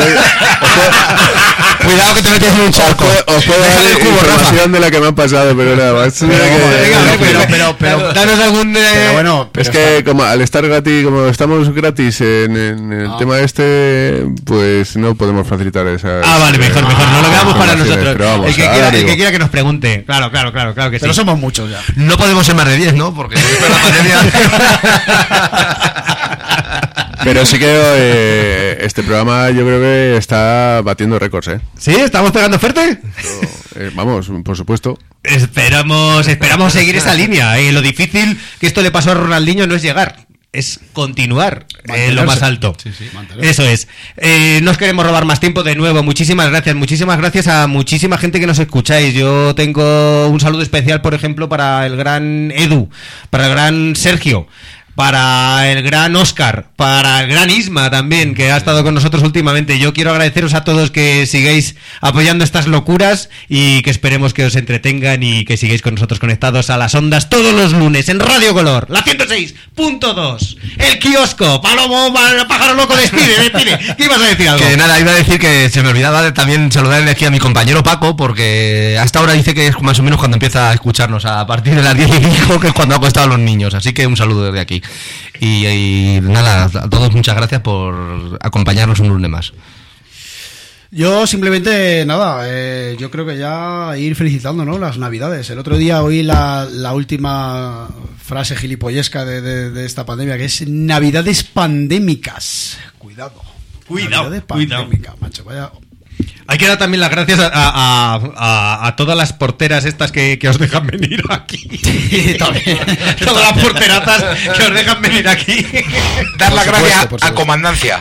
Cuidado que te metes en un charco. Os puedo dar información de la que me han pasado, pero nada más. Pero danos algún... Es que como al estar gratis, como estamos gratis en el tema este, pues no podemos facilitar esa... vale, mejor, no lo quedamos para nosotros. Vamos, el que quiera que nos pregunte. Claro que sí. Pero somos muchos ya. No podemos ser más de 10, ¿no? Porque después de la pandemia... Pero sí que este programa yo creo que está batiendo récords, ¿eh? ¿Sí? ¿Estamos pegando fuerte? Vamos, por supuesto. Esperamos seguir esa línea. Lo difícil que esto le pasó a Ronaldinho no es llegar, es continuar en lo más alto. Sí, eso es. No os queremos robar más tiempo de nuevo. Muchísimas gracias a muchísima gente que nos escucháis. Yo tengo un saludo especial, por ejemplo, para el gran Edu, para el gran Sergio, para el gran Óscar, para el gran Isma también, que ha estado con nosotros últimamente. Yo quiero agradeceros a todos que sigáis apoyando estas locuras y que esperemos que os entretengan y que sigáis con nosotros conectados a las ondas todos los lunes en Radio Color, la 106.2, el kiosco. Palomo, pájaro loco, despide. ¿Qué ibas a decir algo? Que nada, iba a decir que se me olvidaba también saludarle aquí a mi compañero Paco, porque hasta ahora dice que es más o menos cuando empieza a escucharnos, a partir de las 10 y pico, que es cuando ha acostado a los niños. Así que un saludo desde aquí. Y nada, a todos muchas gracias por acompañarnos un lunes más. Yo simplemente, nada, yo creo que ya ir felicitando, ¿no?, las Navidades. El otro día oí la última frase gilipollesca de esta pandemia, que es Navidades pandémicas. Cuidado, macho, vaya... Hay que dar también las gracias a todas las porteras estas que os dejan venir aquí. Todas las porteratas que os dejan venir aquí. Dar las gracias a Comandancia.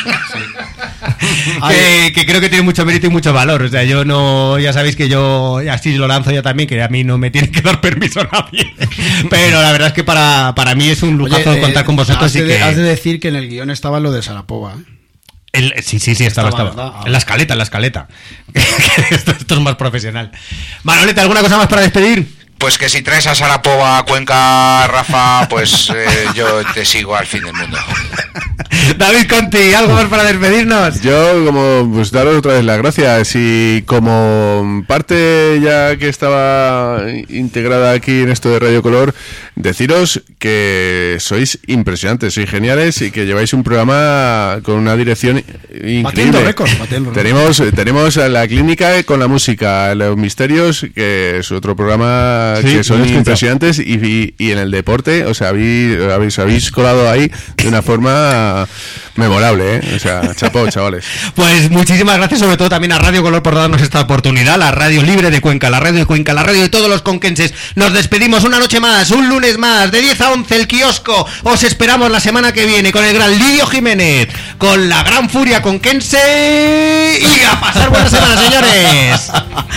Que creo que tiene mucho mérito y mucho valor. O sea, yo no... Ya sabéis que yo así lo lanzo ya también, que a mí no me tiene que dar permiso a nadie. Pero la verdad es que para mí es un lujazo contar con vosotros. Has de decir que en el guión estaba lo de Sarapova, ¿eh? Sí, estaba. En la escaleta. esto es más profesional. Manolete, ¿alguna cosa más para despedir? Pues que si traes a Sarapova a Cuenca, Rafa, pues yo te sigo al fin del mundo. David Conti, ¿algo más para despedirnos? Yo, pues daros otra vez las gracias, y como parte ya que estaba integrada aquí en esto de Radio Color, deciros que sois impresionantes, sois geniales y que lleváis un programa con una dirección increíble. Batiendo récords. Tenemos la clínica con la música, los misterios, que es otro programa que son impresionantes, y en el deporte, o sea, habéis colado ahí de una forma memorable, ¿eh? O sea, chapó, chavales. Pues muchísimas gracias, sobre todo también a Radio Color por darnos esta oportunidad, la radio libre de Cuenca, la radio de Cuenca, la radio de todos los conquenses. Nos despedimos una noche más, un lunes más, de 10 a 11 el kiosco. Os esperamos la semana que viene con el gran Lidio Jiménez, con la gran furia conquense, y a pasar buena semana, señores.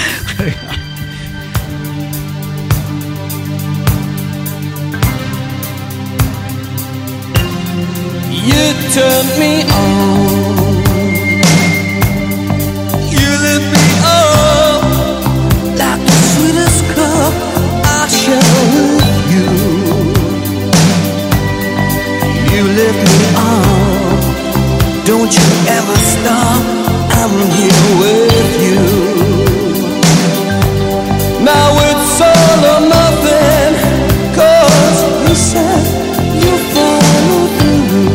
You turned me on. You lit me up like the sweetest cup I share with you. You lit me up. Don't you ever stop. I'm here with you. Now it's all or nothing, 'cause you said you follow through.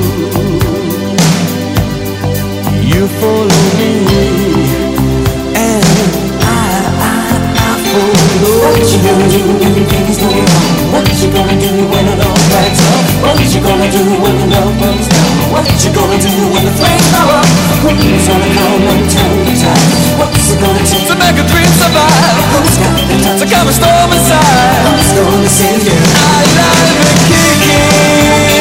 You follow me, and I follow. What you gonna do when things go wrong? What you gonna do when it all backs up? What you gonna do when the love burns down? What you gonna do when the flames go up? Who's gonna come and turn the tide? What's it gonna take to make a dream survive? Who's got the time to calm a storm inside? Who's gonna save you? I love it kicking.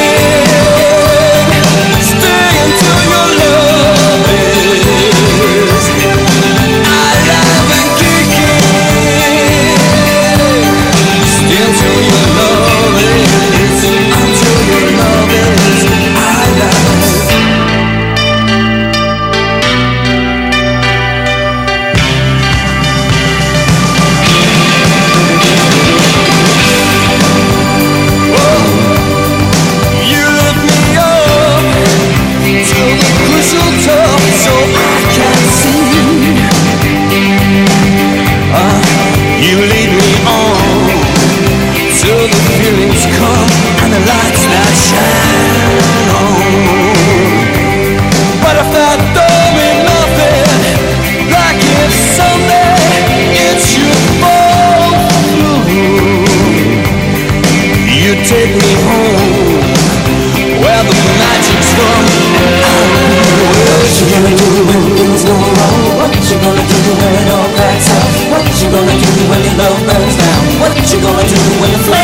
Stay until your love is. I love it kicking. Stay until your love is. Until your love is. I love it. You lead me on till the feelings come and the lights that shine on. But if that don't mean nothing, like if someday it should fall through, you take me home where the magic's done. What you gonna do when things go wrong? What you gonna do when it all backs up? What you gonna do when your love burns down? What you gonna do when the flame